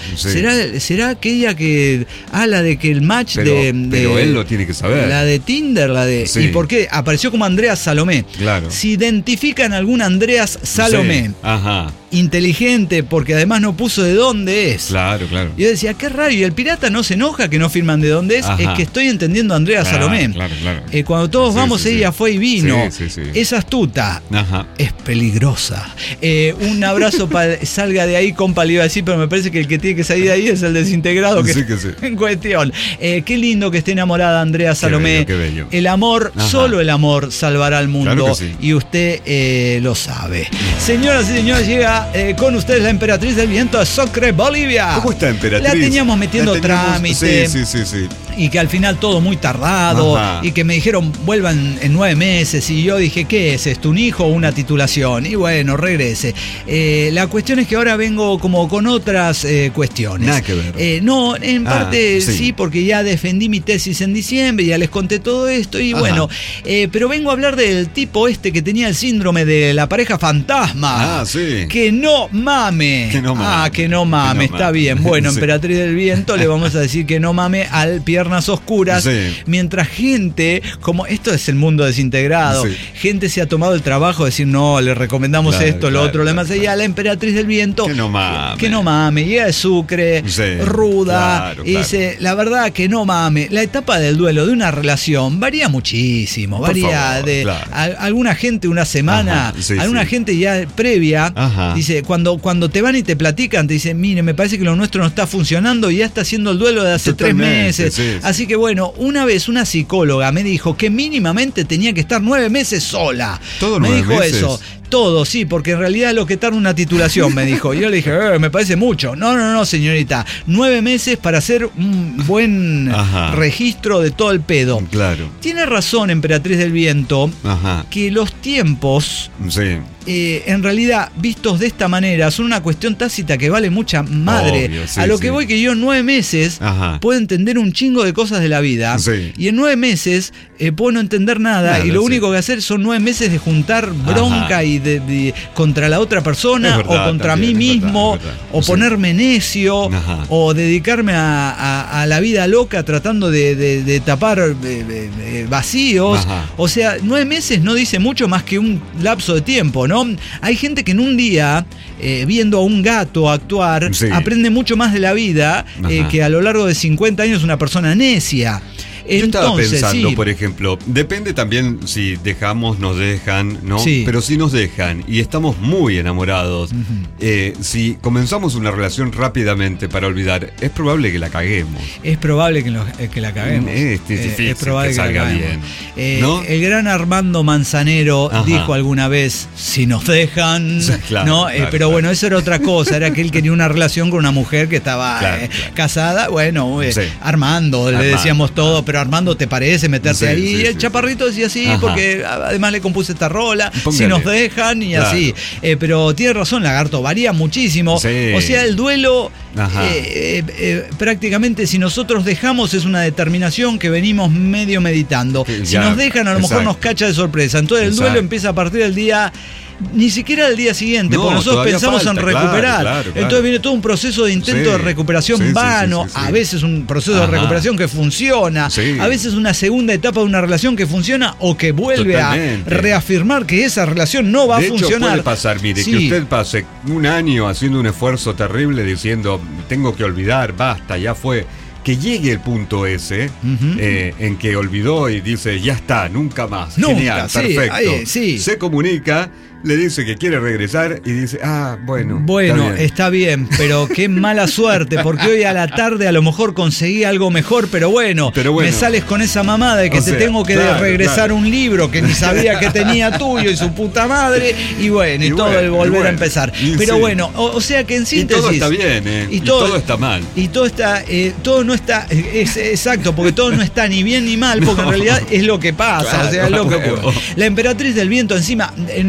¿Será, ¿Será aquella que... Ah, la de que el match pero, de, de... Pero él lo tiene que saber. La de Tinder, la de... Sí. ¿Y por qué? Apareció como Andreas Salomé. Claro. Si identifican algún Andreas Salomé... Sí. Ajá. Inteligente, porque además no puso de dónde es. Claro, claro. Yo decía, qué raro, y el pirata no se enoja que no firman de dónde es, Ajá. es que estoy entendiendo a Andrea Claro, Salomé. claro, claro. Eh, cuando todos Sí, vamos, sí, ella sí. fue y vino. Sí, sí, sí. Es astuta. Ajá. Es peligrosa. Eh, un abrazo para salga de ahí, compa, le iba a decir, pero me parece que el que tiene que salir de ahí es el desintegrado que, Sí que sí. en cuestión. Eh, qué lindo que esté enamorada Andrea Salomé. Qué bello, qué bello. El amor, Ajá. solo el amor salvará al mundo. Claro que sí. Y usted eh, lo sabe. Señoras y señores, llega eh, con ustedes la emperatriz del viento de Sucre, Bolivia. ¿Cómo está, emperatriz? La teníamos metiendo La teníamos- trámite. Sí, sí, sí, sí. Y que al final todo muy tardado. Ajá. Y que me dijeron vuelvan en nueve meses. Y yo dije, ¿qué es esto? ¿Un hijo o una titulación? Y bueno, regrese. Eh, la cuestión es que ahora vengo como con otras eh, cuestiones. Nada que ver. Eh, no, en Ah, parte sí. sí. porque ya defendí mi tesis en diciembre, ya les conté todo esto. Y Ajá. bueno, eh, pero vengo a hablar del tipo este que tenía el síndrome de la pareja fantasma. Ah, sí. Que no mame. Que no mame. Ah, que no mame, Que no está mame. bien. Bueno, Sí. emperatriz del viento, le vamos a decir que no mame al Piernas Oscuras. Sí. Mientras gente, como esto es el mundo desintegrado, Sí. gente se ha tomado el trabajo de decir, no, le recomendamos Claro, esto, lo claro, otro, lo demás. claro, Y a la emperatriz del viento, Que no mame. que no mame, llega de Sucre, Sí, ruda, claro, y claro. dice, la verdad que no mame. La etapa del duelo de una relación varía muchísimo, Por varía favor, de claro. a- alguna gente una semana, Ajá, sí, alguna sí. gente ya previa, Ajá. dice, cuando, cuando te van y te platican, te dicen, mire, me parece que lo nuestro no está funcionando y ya está haciendo el duelo de hace Totalmente, tres meses. sí, sí. Así que bueno, una vez una psicóloga me dijo que mínimamente tenía que estar nueve meses sola. ¿Todo me nueve dijo meses? eso. Todo, sí, porque en realidad es lo que tarda una titulación, me dijo. Y yo le dije, eh, me parece mucho. No, no, no, señorita. Nueve meses para hacer un buen Ajá. registro de todo el pedo. Claro. Tiene razón, emperatriz del viento, Ajá. que los tiempos, Sí. eh, en realidad, vistos de esta manera, son una cuestión tácita que vale mucha madre. Obvio, sí, a lo que sí. voy que yo en nueve meses Ajá. puedo entender un chingo de cosas de la vida. Sí. Y en nueve meses eh, puedo no entender nada. Nada, y lo sí. único que hacer son nueve meses de juntar bronca Ajá. y de, de- contra la otra persona, Es verdad, o contra también, mí es verdad, mismo, es verdad. o Sí. ponerme necio, Ajá. o dedicarme a, a- a la vida loca tratando de, de- de tapar eh, eh, eh, vacíos. Ajá. O sea, nueve meses no dice mucho más que un lapso de tiempo, ¿no? Hay gente que en un día, eh, viendo a un gato actuar, Sí. aprende mucho más de la vida eh, Ajá. que a lo largo de cincuenta años una persona necia. Yo estaba Entonces, pensando, sí. por ejemplo, depende también si dejamos, nos dejan, ¿no? Sí. Pero si nos dejan y estamos muy enamorados, eh, si comenzamos una relación rápidamente para olvidar, es probable que la caguemos. Es probable que, lo- eh, que la caguemos. Es difícil que la salga caguemos. bien, Eh, ¿no? El gran Armando Manzanero Ajá. dijo alguna vez, si nos dejan, Sí, claro, ¿no? Eh, claro, pero claro. bueno, eso era otra cosa, era que él quería una relación con una mujer que estaba Claro, eh, claro. casada. Bueno, eh, Sí. Armando, le Armando, decíamos todo, claro. pero Armando, ¿te parece meterte Sí, ahí? sí, y el sí, chaparrito decía sí, Ajá. porque además le compuse esta rola, si Póngale. nos dejan y Claro. así. Eh, pero tiene razón, Lagarto, varía muchísimo. Sí. O sea, el duelo, Ajá. eh, eh, eh, prácticamente si nosotros dejamos es una determinación que venimos medio meditando. Que Si ya, nos dejan, a lo mejor exacto. nos cacha de sorpresa. Entonces el Exacto. duelo empieza a partir del día... Ni siquiera el día siguiente, No, porque nosotros todavía pensamos falta, en claro, recuperar. claro, claro. Entonces viene todo un proceso de intento Sí. de recuperación Sí, sí, vano, sí, sí, sí. a veces un proceso de Ajá. recuperación que funciona, Sí. a veces una segunda etapa de una relación que funciona o que vuelve Totalmente. a reafirmar que esa relación no va de a hecho, funcionar. puede pasar, mire, Sí. que usted pase un año haciendo un esfuerzo terrible diciendo, tengo que olvidar, basta, ya fue. Que llegue el punto ese Ujú. eh, en que olvidó y dice, ya está, nunca más. Nunca, Genial, sí, perfecto. ahí, sí. Se comunica, le dice que quiere regresar y dice, ah, bueno. Bueno, está bien. está bien, pero qué mala suerte, porque hoy a la tarde a lo mejor conseguí algo mejor, pero bueno, Pero bueno. me sales con esa mamada de que O te sea, tengo que claro, regresar claro. un libro que ni sabía que tenía tuyo y su puta madre, y bueno, y, Y todo bueno, el y volver bueno, a empezar. y Pero sí. bueno, o, o sea que en Y síntesis... todo está bien, ¿eh? Y todo está mal. Y todo está, eh, todo no está, es exacto, porque todo no está ni bien ni mal, porque No. en realidad es lo que pasa, Claro, o sea, es lo que huevo. ocurre. La emperatriz del viento encima, eh, nos vamos a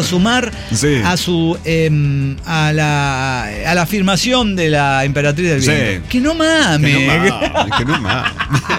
sumar Sí. a su eh, a la a la afirmación de la emperatriz del viento. Sí. Que no mames. Que no mames, que no mames.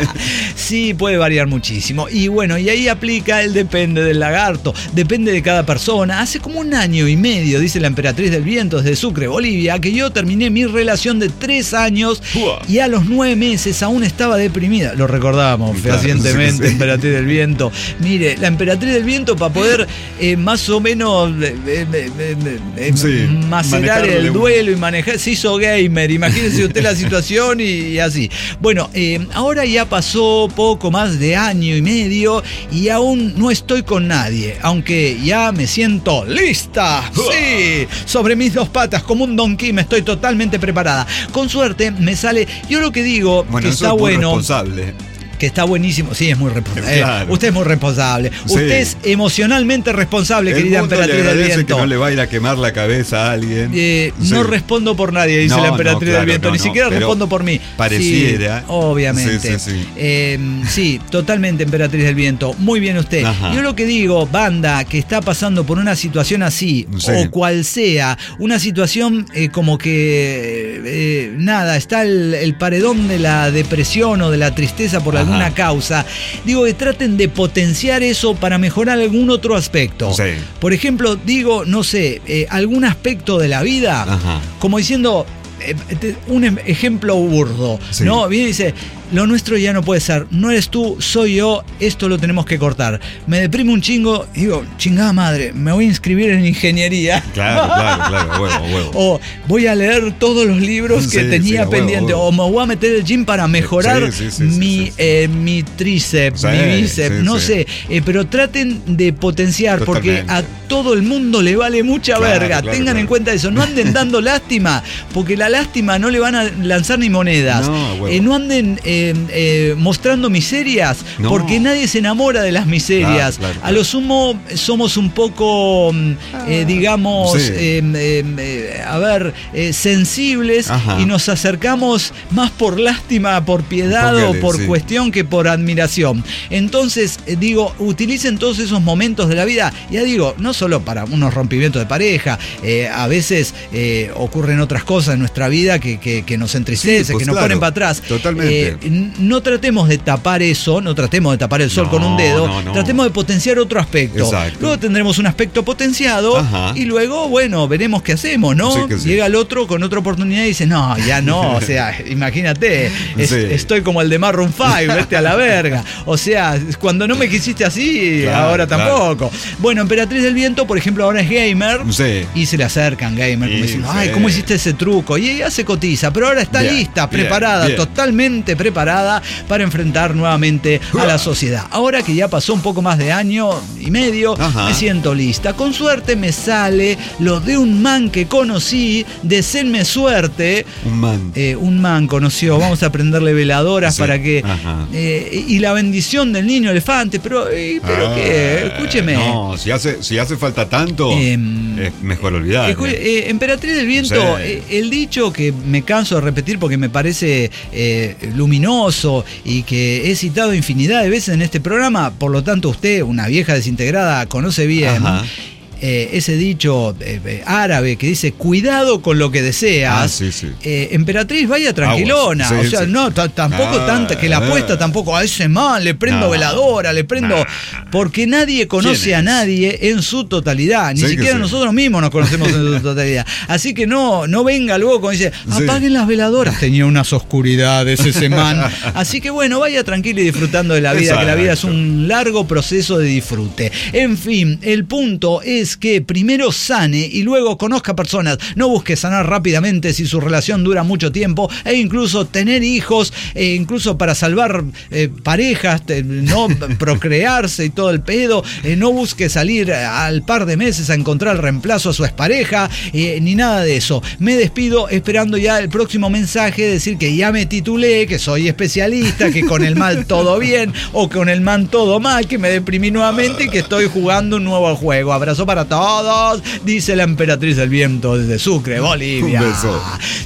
Sí, puede variar muchísimo. Y bueno, y ahí aplica el depende del lagarto, depende de cada persona. Hace como un año y medio, dice la emperatriz del viento desde Sucre, Bolivia, que yo terminé mi relación de tres años Uah. y a los nueve meses aún estaba deprimida. Lo recordábamos Claro, fehacientemente, sí, sí. emperatriz del viento. Mire, la emperatriz del viento, para poder eh, más o menos eh, eh, eh, eh, Sí, macerar manejarle el un- duelo y manejar, se hizo gamer, imagínense usted la situación y, y así. Bueno, eh, ahora ya pasó poco más de año y medio y aún no estoy con nadie, aunque ya me siento lista. Sí, sobre mis dos patas, como un donkey, me estoy totalmente preparada. Con suerte me sale, yo lo que digo, Bueno, que eso está es muy bueno. responsable. Que está buenísimo, sí, es muy responsable. Claro. Eh, usted es muy responsable. Sí. Usted es emocionalmente responsable, El querida mundo le emperatriz del agradece viento. que no le va a ir a quemar la cabeza a alguien. Eh, Sí. No respondo por nadie, dice No, la no, emperatriz claro, del viento. no, Ni no, siquiera pero respondo por mí. pareciera. Sí, obviamente. Sí, sí, sí. Eh, sí, totalmente emperatriz del viento. Muy bien usted. Ajá. Yo lo que digo, banda que está pasando por una situación así, Sí. o cual sea, una situación eh, como que, eh, nada, está el, el paredón de la depresión o de la tristeza por Ajá. alguna causa. Digo que traten de potenciar eso para mejorar algún otro aspecto. Sí. Por ejemplo, digo, no sé, eh, algún aspecto de la vida, Ajá. como diciendo, eh, te- un em- ejemplo burdo, Sí. ¿no? Viene y dice, lo nuestro ya no puede ser, no eres tú, soy yo, esto lo tenemos que cortar. Me deprime un chingo, y digo, chingada madre, me voy a inscribir en ingeniería. Claro, claro, claro, huevo, huevo. O voy a leer todos los libros que Sí, tenía sí, a huevo, pendiente. huevo. O me voy a meter el gym para mejorar Sí, sí, sí, mi, sí, sí, sí. eh, mi tríceps, Sí, mi bíceps, sí, no sí. sé. Eh, pero traten de potenciar, porque Totalmente. a todo el mundo le vale mucha Claro, verga. claro, Tengan en claro. cuenta eso. No anden dando lástima, porque la lástima no le van a lanzar ni monedas. No, a huevo. Eh, no anden eh, eh, mostrando miserias, No. porque nadie se enamora de las miserias. Claro, claro, A claro. lo sumo somos un poco, mm, eh, digamos, Sí. eh, eh, eh, a ver, eh, sensibles. Ajá. Y nos acercamos más por lástima, por piedad Póngale, o por sí. cuestión que por admiración. Entonces, eh, digo, utilicen todos esos momentos de la vida, ya digo, no solo para unos rompimientos de pareja, eh, a veces eh, ocurren otras cosas en nuestra vida que, que, que nos entristecen, Sí, pues que nos claro, ponen para atrás. totalmente. Eh, n- no tratemos de tapar eso, no tratemos de tapar el sol No, con un dedo, no, no. tratemos de potenciar otro aspecto. Exacto. Luego tendremos un aspecto potenciado Ajá. y luego, bueno, veremos qué hacemos, ¿no? Sí que sí. Llega el otro con otra oportunidad y dice, no, ya no, o sea, imagínate, es- Sí. estoy como el de Maroon cinco, vete a la verga. O sea, cuando no me quisiste así, Claro, ahora claro. tampoco. Bueno, Emperatriz del Viento, por ejemplo, ahora es gamer. Sí. Y se le acercan gamer, como Sí, diciendo, ay, sí. ¿cómo hiciste ese truco? Y ella se cotiza, pero ahora está Bien, lista, bien, preparada, bien. totalmente preparada para enfrentar nuevamente a la sociedad. Ahora que ya pasó un poco más de año y medio, Ajá. me siento lista. Con suerte me sale lo de un man que conocí, deseenme suerte. Un man. Eh, un man conoció, vamos a prenderle veladoras Sí, para que... ajá. eh, y la bendición del niño elefante, pero, eh, pero Ah, qué, escúcheme. No, si hace, si hace falta tanto, Em, es mejor olvidar. Escu- eh, Emperatriz del Viento, Sí. eh, el dicho que me canso de repetir porque me parece eh, luminoso y que he citado infinidad de veces en este programa, por lo tanto usted, una vieja desintegrada, conoce bien. Ajá. eh, ese dicho eh, eh, árabe que dice cuidado con lo que deseas. Ah, sí, sí. Eh, Emperatriz, vaya tranquilona. Aguas, sí, o sea, sí. no, t- tampoco Ah, tanta, que la apuesta ah. tampoco a ese man, le prendo No. veladora, le prendo. Nah. Porque nadie conoce ¿Quién a es? nadie en su totalidad. Ni Sí que siquiera sí. nosotros mismos nos conocemos en su totalidad. Así que no, no venga luego con dice, Sí. apaguen las veladoras. Tenía unas oscuridades ese man. Así que bueno, vaya tranquilo y disfrutando de la vida, que la vida es Exacto. un largo proceso de disfrute. En fin, el punto es que primero sane y luego conozca personas. No busque sanar rápidamente si su relación dura mucho tiempo e incluso tener hijos, e incluso para salvar eh, parejas, te- no procrearse y todo el pedo. Eh, no busque salir al par de meses a encontrar el reemplazo a su expareja, eh, ni nada de eso. Me despido esperando ya el próximo mensaje, decir que ya me titulé, que soy especialista, que con el mal todo bien o con el man todo mal, que me deprimí nuevamente y que estoy jugando un nuevo juego. Abrazo para todos, dice la Emperatriz del Viento desde Sucre, Bolivia. Un beso.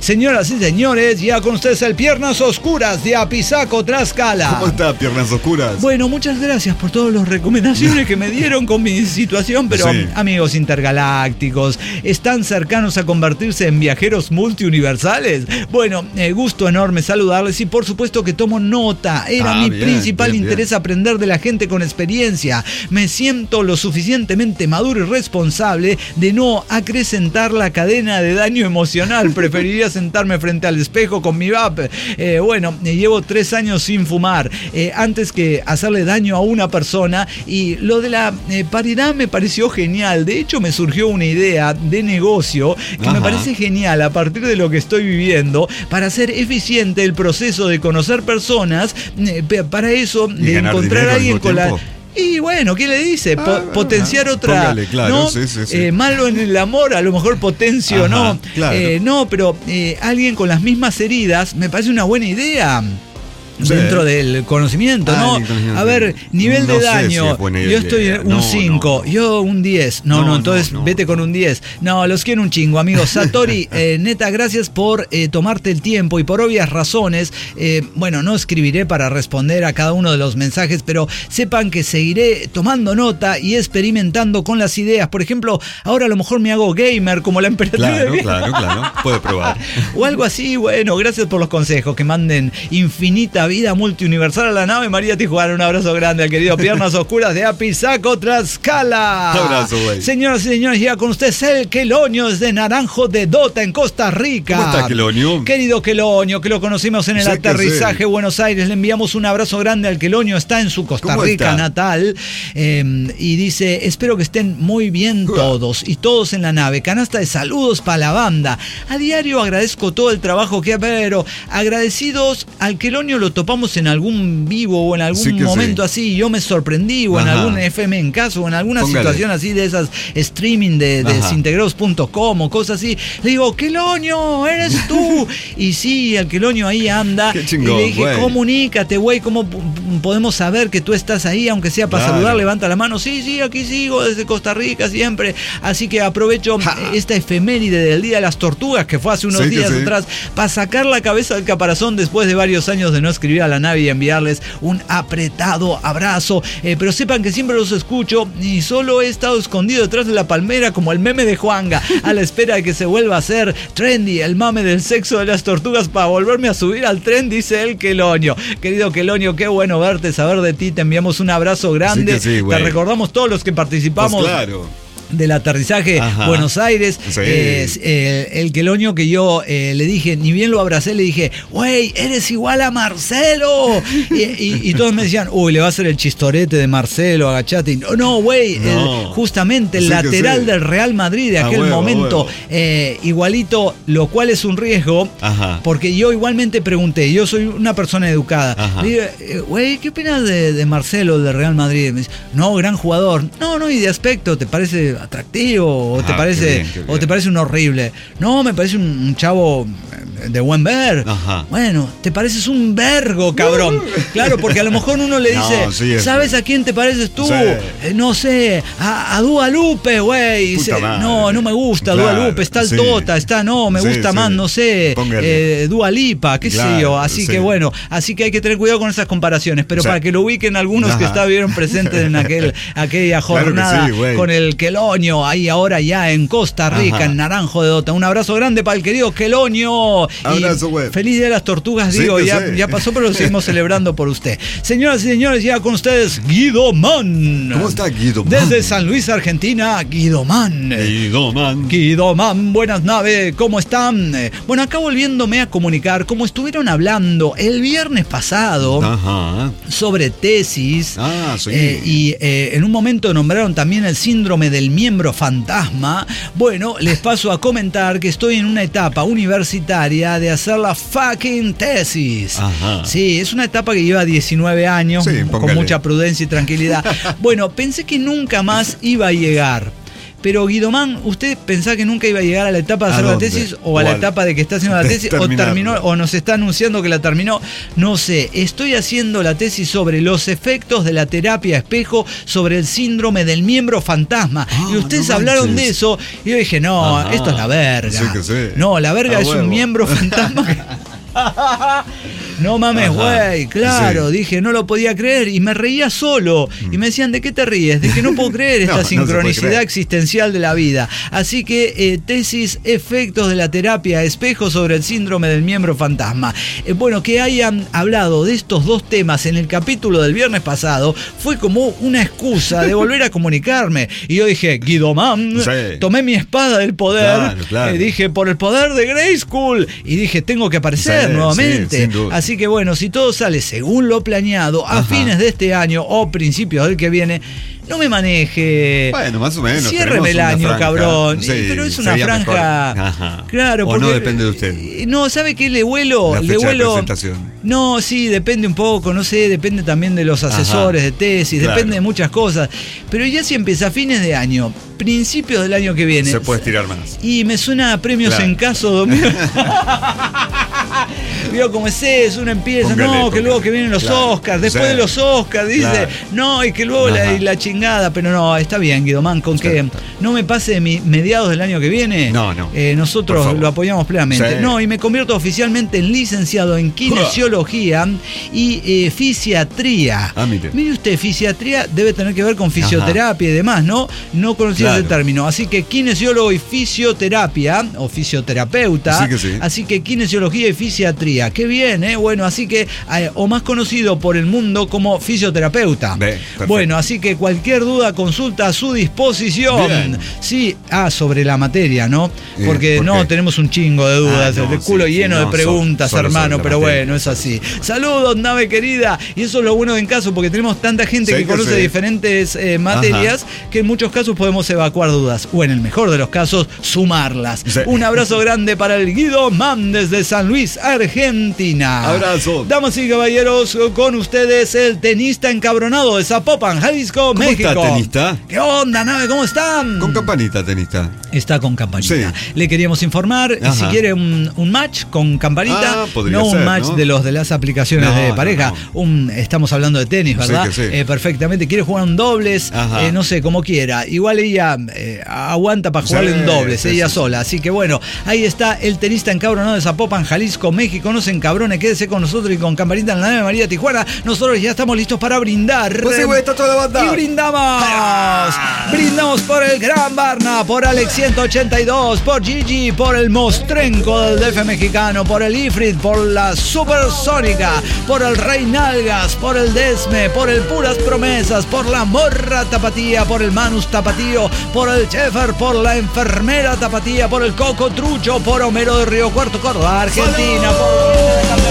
Señoras y señores, ya con ustedes el Piernas Oscuras de Apizaco, Tlaxcala. ¿Cómo está, Piernas Oscuras? Bueno, muchas gracias por todas las recomendaciones que me dieron con mi situación, pero sí. Amigos intergalácticos, ¿están cercanos a convertirse en viajeros multiuniversales? Bueno, eh, gusto enorme saludarles y por supuesto que tomo nota. Era ah, mi bien, principal bien, interés bien. aprender de la gente con experiencia. Me siento lo suficientemente maduro y responsable de no acrecentar la cadena de daño emocional. Preferiría sentarme frente al espejo con mi vape. Eh, bueno, llevo tres años sin fumar eh, antes que hacerle daño a una persona, y lo de la eh, paridad me pareció genial. De hecho, me surgió una idea de negocio que Ajá. me parece genial a partir de lo que estoy viviendo para hacer eficiente el proceso de conocer personas. Eh, para eso, de encontrar a alguien con la... Y bueno, ¿qué le dice? Po- ah, potenciar ah, otra, póngale, claro, ¿no? Sí, sí, sí. Eh, malo en el amor, a lo mejor potencio, Ajá, ¿no? Claro. Eh, no, pero eh, alguien con las mismas heridas me parece una buena idea. Sí. Dentro del conocimiento, ah, ¿no? A ver, nivel no de daño. Si yo estoy en un cinco, no, no. yo un diez. No, no, no entonces no, no. vete con un diez. No, los quiero un chingo, amigos. Satori, eh, neta, gracias por eh, tomarte el tiempo y por obvias razones. Eh, bueno, no escribiré para responder a cada uno de los mensajes, pero sepan que seguiré tomando nota y experimentando con las ideas. Por ejemplo, ahora a lo mejor me hago gamer como la emperatriz. Claro, claro, claro. Puede probar. O algo así. Bueno, gracias por los consejos. Que manden infinita vida multiuniversal a la nave María Tijuana. Un abrazo grande al querido Piernas Oscuras de Apizaco, Tlaxcala. Un abrazo, güey. Señoras y señores, llega con ustedes el Queloño desde Naranjo de Dota, en Costa Rica. ¿Cómo está, Queloño? Querido Queloño, que lo conocimos en el sé aterrizaje Buenos Aires, le enviamos un abrazo grande al Queloño. Está en su Costa Rica está? natal eh, y dice: espero que estén muy bien todos y todos en la nave. Canasta de saludos para la banda. A diario agradezco todo el trabajo que, pero agradecidos al Queloño lo topamos en algún vivo o en algún sí momento sí. así, yo me sorprendí, o Ajá. en algún F M en caso, o en alguna Póngale. situación así de esas streaming de, de desintegrados punto com o cosas así. Le digo: Queloño, eres tú. Y sí, el Queloño ahí anda. Qué chingón, y le dije: güey. comunícate, güey, ¿cómo p- podemos saber que tú estás ahí, aunque sea para claro. saludar? Levanta la mano. Sí, sí, aquí sigo desde Costa Rica siempre. Así que aprovecho ja. esta efeméride del Día de las Tortugas, que fue hace unos sí, días sí. atrás, para sacar la cabeza del caparazón después de varios años de no escribir a la nave y enviarles un apretado abrazo. Eh, pero sepan que siempre los escucho y solo he estado escondido detrás de la palmera como el meme de Juanga, a la espera de que se vuelva a hacer trendy el mame del sexo de las tortugas para volverme a subir al tren, dice el Queloño. Querido Queloño, qué bueno verte, saber de ti. Te enviamos un abrazo grande. Sí sí, te recordamos todos los que participamos. Pues claro. Del aterrizaje Ajá. Buenos Aires. Sí. Eh, eh, el Queloño que yo eh, le dije, ni bien lo abracé, le dije: güey, eres igual a Marcelo. y, y, y todos me decían: uy, le va a hacer el chistorete de Marcelo, agachate. No, güey, no. justamente el sí lateral sí. del Real Madrid de aquel ah, huevo, momento, eh, igualito, lo cual es un riesgo. Ajá. Porque yo igualmente pregunté, yo soy una persona educada. Le dije: güey, ¿qué opinas de, de Marcelo, del Real Madrid? Me dice: no, gran jugador. No, no, y de aspecto, ¿te parece atractivo o te ah, parece qué bien, qué bien. o te parece un horrible? No, me parece un, un chavo de buen ver. Ajá. Bueno, te pareces un vergo, cabrón. Uh. Claro, porque a lo mejor uno le dice: no, sí, ¿sabes a quién te pareces tú? Sí. Eh, no sé, a, a Dua Lupe, güey. No, no me gusta claro, Dua Lupe, está el sí. Tota, está, no, me sí, gusta sí. más, no sé, eh, Dua Lipa, qué claro, sé yo. Así sí. que bueno, así que hay que tener cuidado con esas comparaciones, pero o sea, para que lo ubiquen algunos Ajá. que estuvieron presentes en aquel aquella jornada claro sí, con el Queloño, ahí ahora ya en Costa Rica, Ajá. en Naranjo de Dota. Un abrazo grande para el querido Queloño. Abrazo, güey. Feliz Día de las Tortugas, sí, digo, ya, sé. ya pasó, pero lo seguimos celebrando por usted. Señoras y señores, ya con ustedes Guido Man. ¿Cómo está Guido Man? Desde San Luis, Argentina, Guido Man. Guido Man. Guido Man, buenas naves, ¿cómo están? Bueno, acá volviéndome a comunicar, como estuvieron hablando el viernes pasado Ajá. sobre tesis, ah, sí. eh, y eh, en un momento nombraron también el síndrome del miembro fantasma. Bueno, les paso a comentar que estoy en una etapa universitaria de hacer la fucking tesis. Ajá. Sí, es una etapa que lleva diecinueve años, sí, con mucha prudencia y tranquilidad. Bueno, pensé que nunca más iba a llegar. Pero Guidomán, ¿usted pensaba que nunca iba a llegar a la etapa de hacer la tesis o a la etapa de que está haciendo la tesis o terminó o nos está anunciando que la terminó? No sé, estoy haciendo la tesis sobre los efectos de la terapia espejo sobre el síndrome del miembro fantasma. Ah, y ustedes no hablaron manches. de eso y yo dije, no, Ajá. esto es la verga. Sí que sí. No, la verga ah, es huevo. un miembro fantasma que... No mames, güey, claro, sí. Dije, no lo podía creer y me reía solo. Y me decían, ¿de qué te ríes? De que no puedo creer esta no, sincronicidad no creer. existencial de la vida. Así que, eh, tesis, efectos de la terapia espejo sobre el síndrome del miembro fantasma. Eh, bueno, que hayan hablado de estos dos temas en el capítulo del viernes pasado fue como una excusa de volver a comunicarme. Y yo dije, Guidomán, sí. tomé mi espada del poder, claro, claro. Eh, dije, por el poder de Grayskull. Y dije, tengo que aparecer sí, nuevamente. Sí, Así que bueno, si todo sale según lo planeado, a Ajá. fines de este año o principios del que viene, no me maneje. Bueno, más o menos. Ciérreme el año, franja. cabrón. Sí, pero es una franja. Claro, o porque, no depende de usted. No, ¿sabe qué? Le vuelo. La fecha le vuelo. De presentación. No, sí, depende un poco, no sé, depende también de los asesores Ajá. de tesis, claro. depende de muchas cosas. Pero ya si empieza a fines de año, principios del año que viene. Se puede estirar más. Y me suena a premios claro. en caso. Vio cómo es eso, uno empieza, póngale, no, póngale. que luego que vienen los claro. Oscars, después sí. de los Oscars, dice, claro. no, y que luego la, y la chingada, pero no, está bien, Guidomán, con sí. que no me pase mi, mediados del año que viene, no, no. Eh, nosotros lo apoyamos plenamente. Sí. No, y me convierto oficialmente en licenciado en kinesiología y eh, fisiatría. Ah, mire. Mire usted, fisiatría debe tener que ver con fisioterapia Ajá. y demás, ¿no? No conocía claro. ese término. Así que kinesiólogo y fisioterapia, o fisioterapeuta. Sí que sí. Así que kinesiología y fisiatría. Qué bien, ¿eh? Bueno, así que, eh, o más conocido por el mundo como fisioterapeuta. Bien, bueno, así que cualquier duda, consulta a su disposición. Bien. Sí, ah, sobre la materia, ¿no? Porque ¿por no, qué? tenemos un chingo de dudas, ah, no, el culo sí, lleno sí, no, de preguntas, solo, hermano, solo pero materia. Bueno, es así. Saludos, nave querida. Y eso es lo bueno en caso, porque tenemos tanta gente sí, que, que conoce sí. diferentes eh, materias Ajá. que en muchos casos podemos evacuar dudas, o en el mejor de los casos, sumarlas. Sí. Un abrazo grande para el Guidomán desde San Luis, Argentina. Abrazo. Damas y caballeros, con ustedes el tenista encabronado de Zapopan, Jalisco, ¿Cómo México. ¿Cómo está, tenista? ¿Qué onda, nave? ¿Cómo están? Con campanita, tenista. Está con campanita. Sí. Le queríamos informar, Ajá. si quiere un, un match con campanita, ah, no un ser, match ¿no? de los de las aplicaciones no, de pareja. No, no. Un, estamos hablando de tenis, ¿verdad? Sí, sí. Eh, perfectamente. Quiere jugar un dobles, eh, no sé, como quiera. Igual ella eh, aguanta para jugar sí, en dobles, sí, ella sí, sola. Así que bueno, ahí está el tenista encabronado de Zapopan, Jalisco, México. No se encabrone, quédese con nosotros y con campanita en la nave María Tijuana. Nosotros ya estamos listos para brindar. Pues sí, güey, está toda la banda. Y brindamos. Ah. Brindamos por el Gran Barna, por Alex ciento ochenta y dos, por Gigi, por el Mostrenco del D F mexicano, por el Ifrit, por la Supersónica, por el Rey Nalgas, por el Desme, por el Puras Promesas, por la Morra Tapatía, por el Manus Tapatío, por el Chefer, por la Enfermera Tapatía, por el Coco Trucho, por Homero de Río Cuarto, Córdoba, Argentina, por...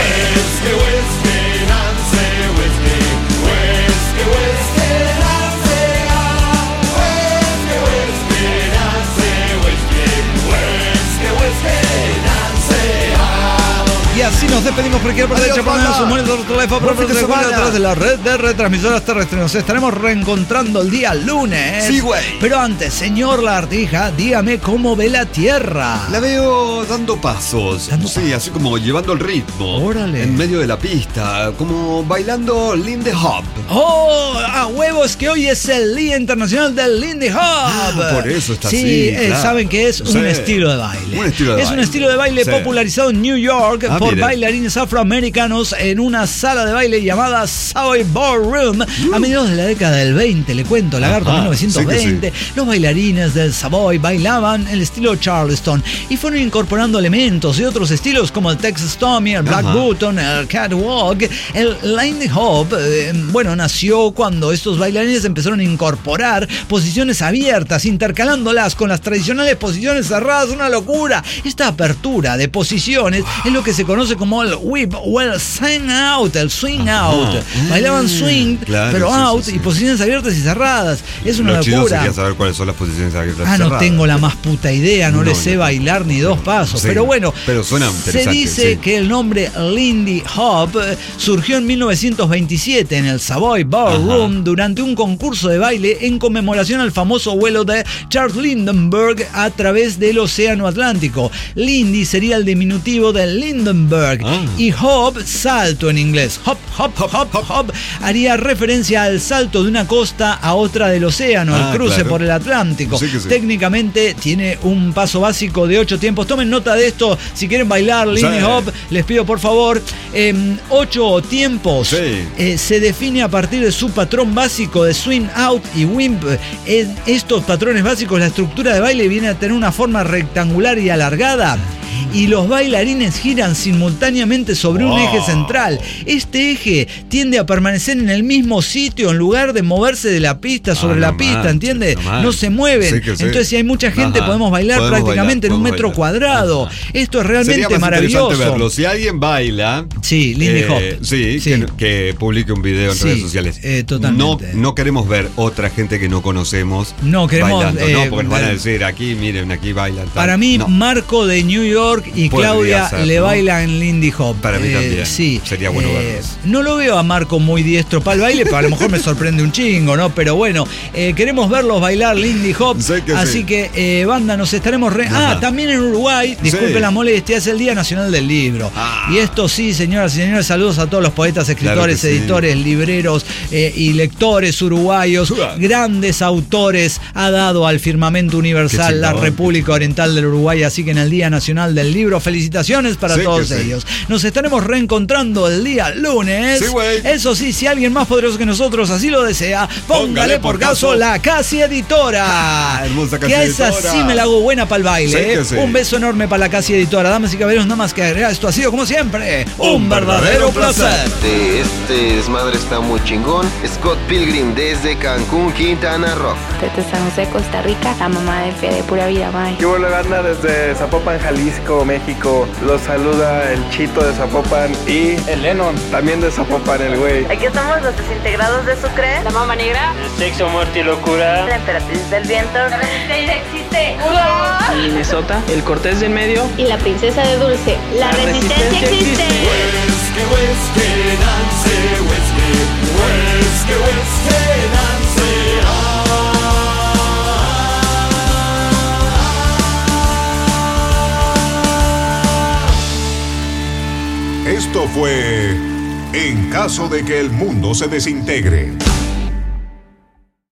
Y así nos despedimos por aquí por derecha, por menos un otro teléfono, por detrás de la red de retransmisoras terrestres. Nos estaremos reencontrando el día lunes. Sí, güey. Pero antes, señor Lagartija, dígame cómo ve la Tierra. La veo dando pasos. ¿Dando sí, pasos? así como llevando el ritmo. Órale. En medio de la pista, como bailando Lindy Hop. ¡Oh! ¡A huevos! Que hoy es el Día Internacional del Lindy Hop. Ah, por eso está sí, así. Sí, eh, claro. saben que es sí. un estilo de baile. Un estilo de es baile. un estilo de baile sí. popularizado en New York Ah, por mire. bailarines afroamericanos en una sala de baile llamada Savoy Ballroom uh. a mediados de la década del veinte, le cuento, Lagarto, Ajá, mil novecientos veinte. Sí sí. Los bailarines del Savoy bailaban el estilo Charleston y fueron incorporando elementos de otros estilos como el Texas Tommy, el Black Ajá. Button, el Catwalk. El Lindy Hop, eh, bueno, nació cuando estos bailarines empezaron a incorporar posiciones abiertas, intercalándolas con las tradicionales posiciones cerradas. Una locura. Esta apertura de posiciones es lo que se conoce conoce como el whip o el swing out, el swing out. Bailaban swing, claro, pero sí, out sí, y sí. posiciones abiertas y cerradas. Es una Los chinos locura. querían saber cuáles son las posiciones abiertas. Ah, no cerradas. tengo la más puta idea, no, No, le sé no. bailar ni dos pasos. Sí, pero bueno, pero suena se interesante, dice sí. que el nombre Lindy Hop eh, surgió en mil novecientos veintisiete en el Savoy Ballroom Ajá. durante un concurso de baile en conmemoración al famoso vuelo de Charles Lindbergh a través del Océano Atlántico. Lindy sería el diminutivo de Lindenberg Ah. y Hop, salto en inglés. Hop, hop, hop, hop, hop, haría referencia al salto de una costa a otra del océano, Ah, el cruce claro. por el Atlántico. Sí que sí. Técnicamente tiene un paso básico de ocho tiempos. Tomen nota de esto. Si quieren bailar Lindy Sí. Hop, les pido por favor. Eh, ocho tiempos. Sí. Eh, se define a partir de su patrón básico de swing out y wimp. En estos patrones básicos, la estructura de baile viene a tener una forma rectangular y alargada. Y los bailarines giran simultáneamente sobre un Wow. eje central. Este eje tiende a permanecer en el mismo sitio en lugar de moverse de la pista sobre Ah, la no pista, manches, ¿entiendes? no No, manches. se mueven. Sí que sí. Entonces, si hay mucha gente, Ajá. podemos bailar Podemos prácticamente bailar, en un podemos metro bailar. cuadrado. Ajá. Esto es Sería realmente más maravilloso. interesante verlo. Si alguien baila, Sí, Lindy eh, Hop. sí, Sí. Que, que publique un video en Sí, redes sociales. eh, totalmente. No, no queremos ver otra gente que no conocemos No, queremos, bailando, eh, no, porque nos van a ver- decir aquí, miren, aquí bailan. tal. Para mí, No. Marco de New York y Podría Claudia ser, le ¿no? bailan Lindy Hop. Para mí también. Sí. Sería bueno verlos. No lo veo a Marco muy diestro para el baile, pero a lo mejor me sorprende un chingo, ¿no? Pero bueno, eh, queremos verlos bailar Lindy Hop. Sé que así sí. que, eh, banda, nos estaremos... Re... Ajá. Ah, también en Uruguay, disculpen Sí. la molestia, es el Día Nacional del Libro. Ah. Y esto sí, señoras y señores, saludos a todos los poetas, escritores, Claro que sí. editores, libreros eh, y lectores uruguayos. Uah. Grandes autores ha dado al firmamento universal Qué la chingón. República Oriental del Uruguay, así que en el Día Nacional del Libro, felicitaciones para Sí, todos que sí. ellos. Nos estaremos reencontrando el día lunes. Sí, güey. Eso sí, si alguien más poderoso que nosotros así lo desea, póngale, Póngale por por caso caso. la Casi Editora. Ah, hermosa Casi que a esa Editora. sí me la hago buena para el baile. Sí ¿eh? que sí. Un beso enorme para la Casi Editora. Damas y caballeros, nada más que agregar. Esto ha sido, como siempre, un, Un verdadero verdadero placer. Este, este desmadre está muy chingón. Scott Pilgrim desde Cancún, Quintana Roo. Desde San José, Costa Rica, la mamá de Fe de Pura Vida, bye. ¿Qué hubo, banda? Desde Zapopan, Jalisco, México. Los saluda el Chito de Zapopan y el Lennon, también de Zapopan, el güey. Aquí estamos los desintegrados de Sucre, La Mama Negra, Sexo, muerte y locura. la emperatriz del viento. La resistencia existe. Minnesota, el Cortés del Medio. Y la princesa de Dulce. La, resistencia, existe. Esto fue En caso de que el mundo se desintegre.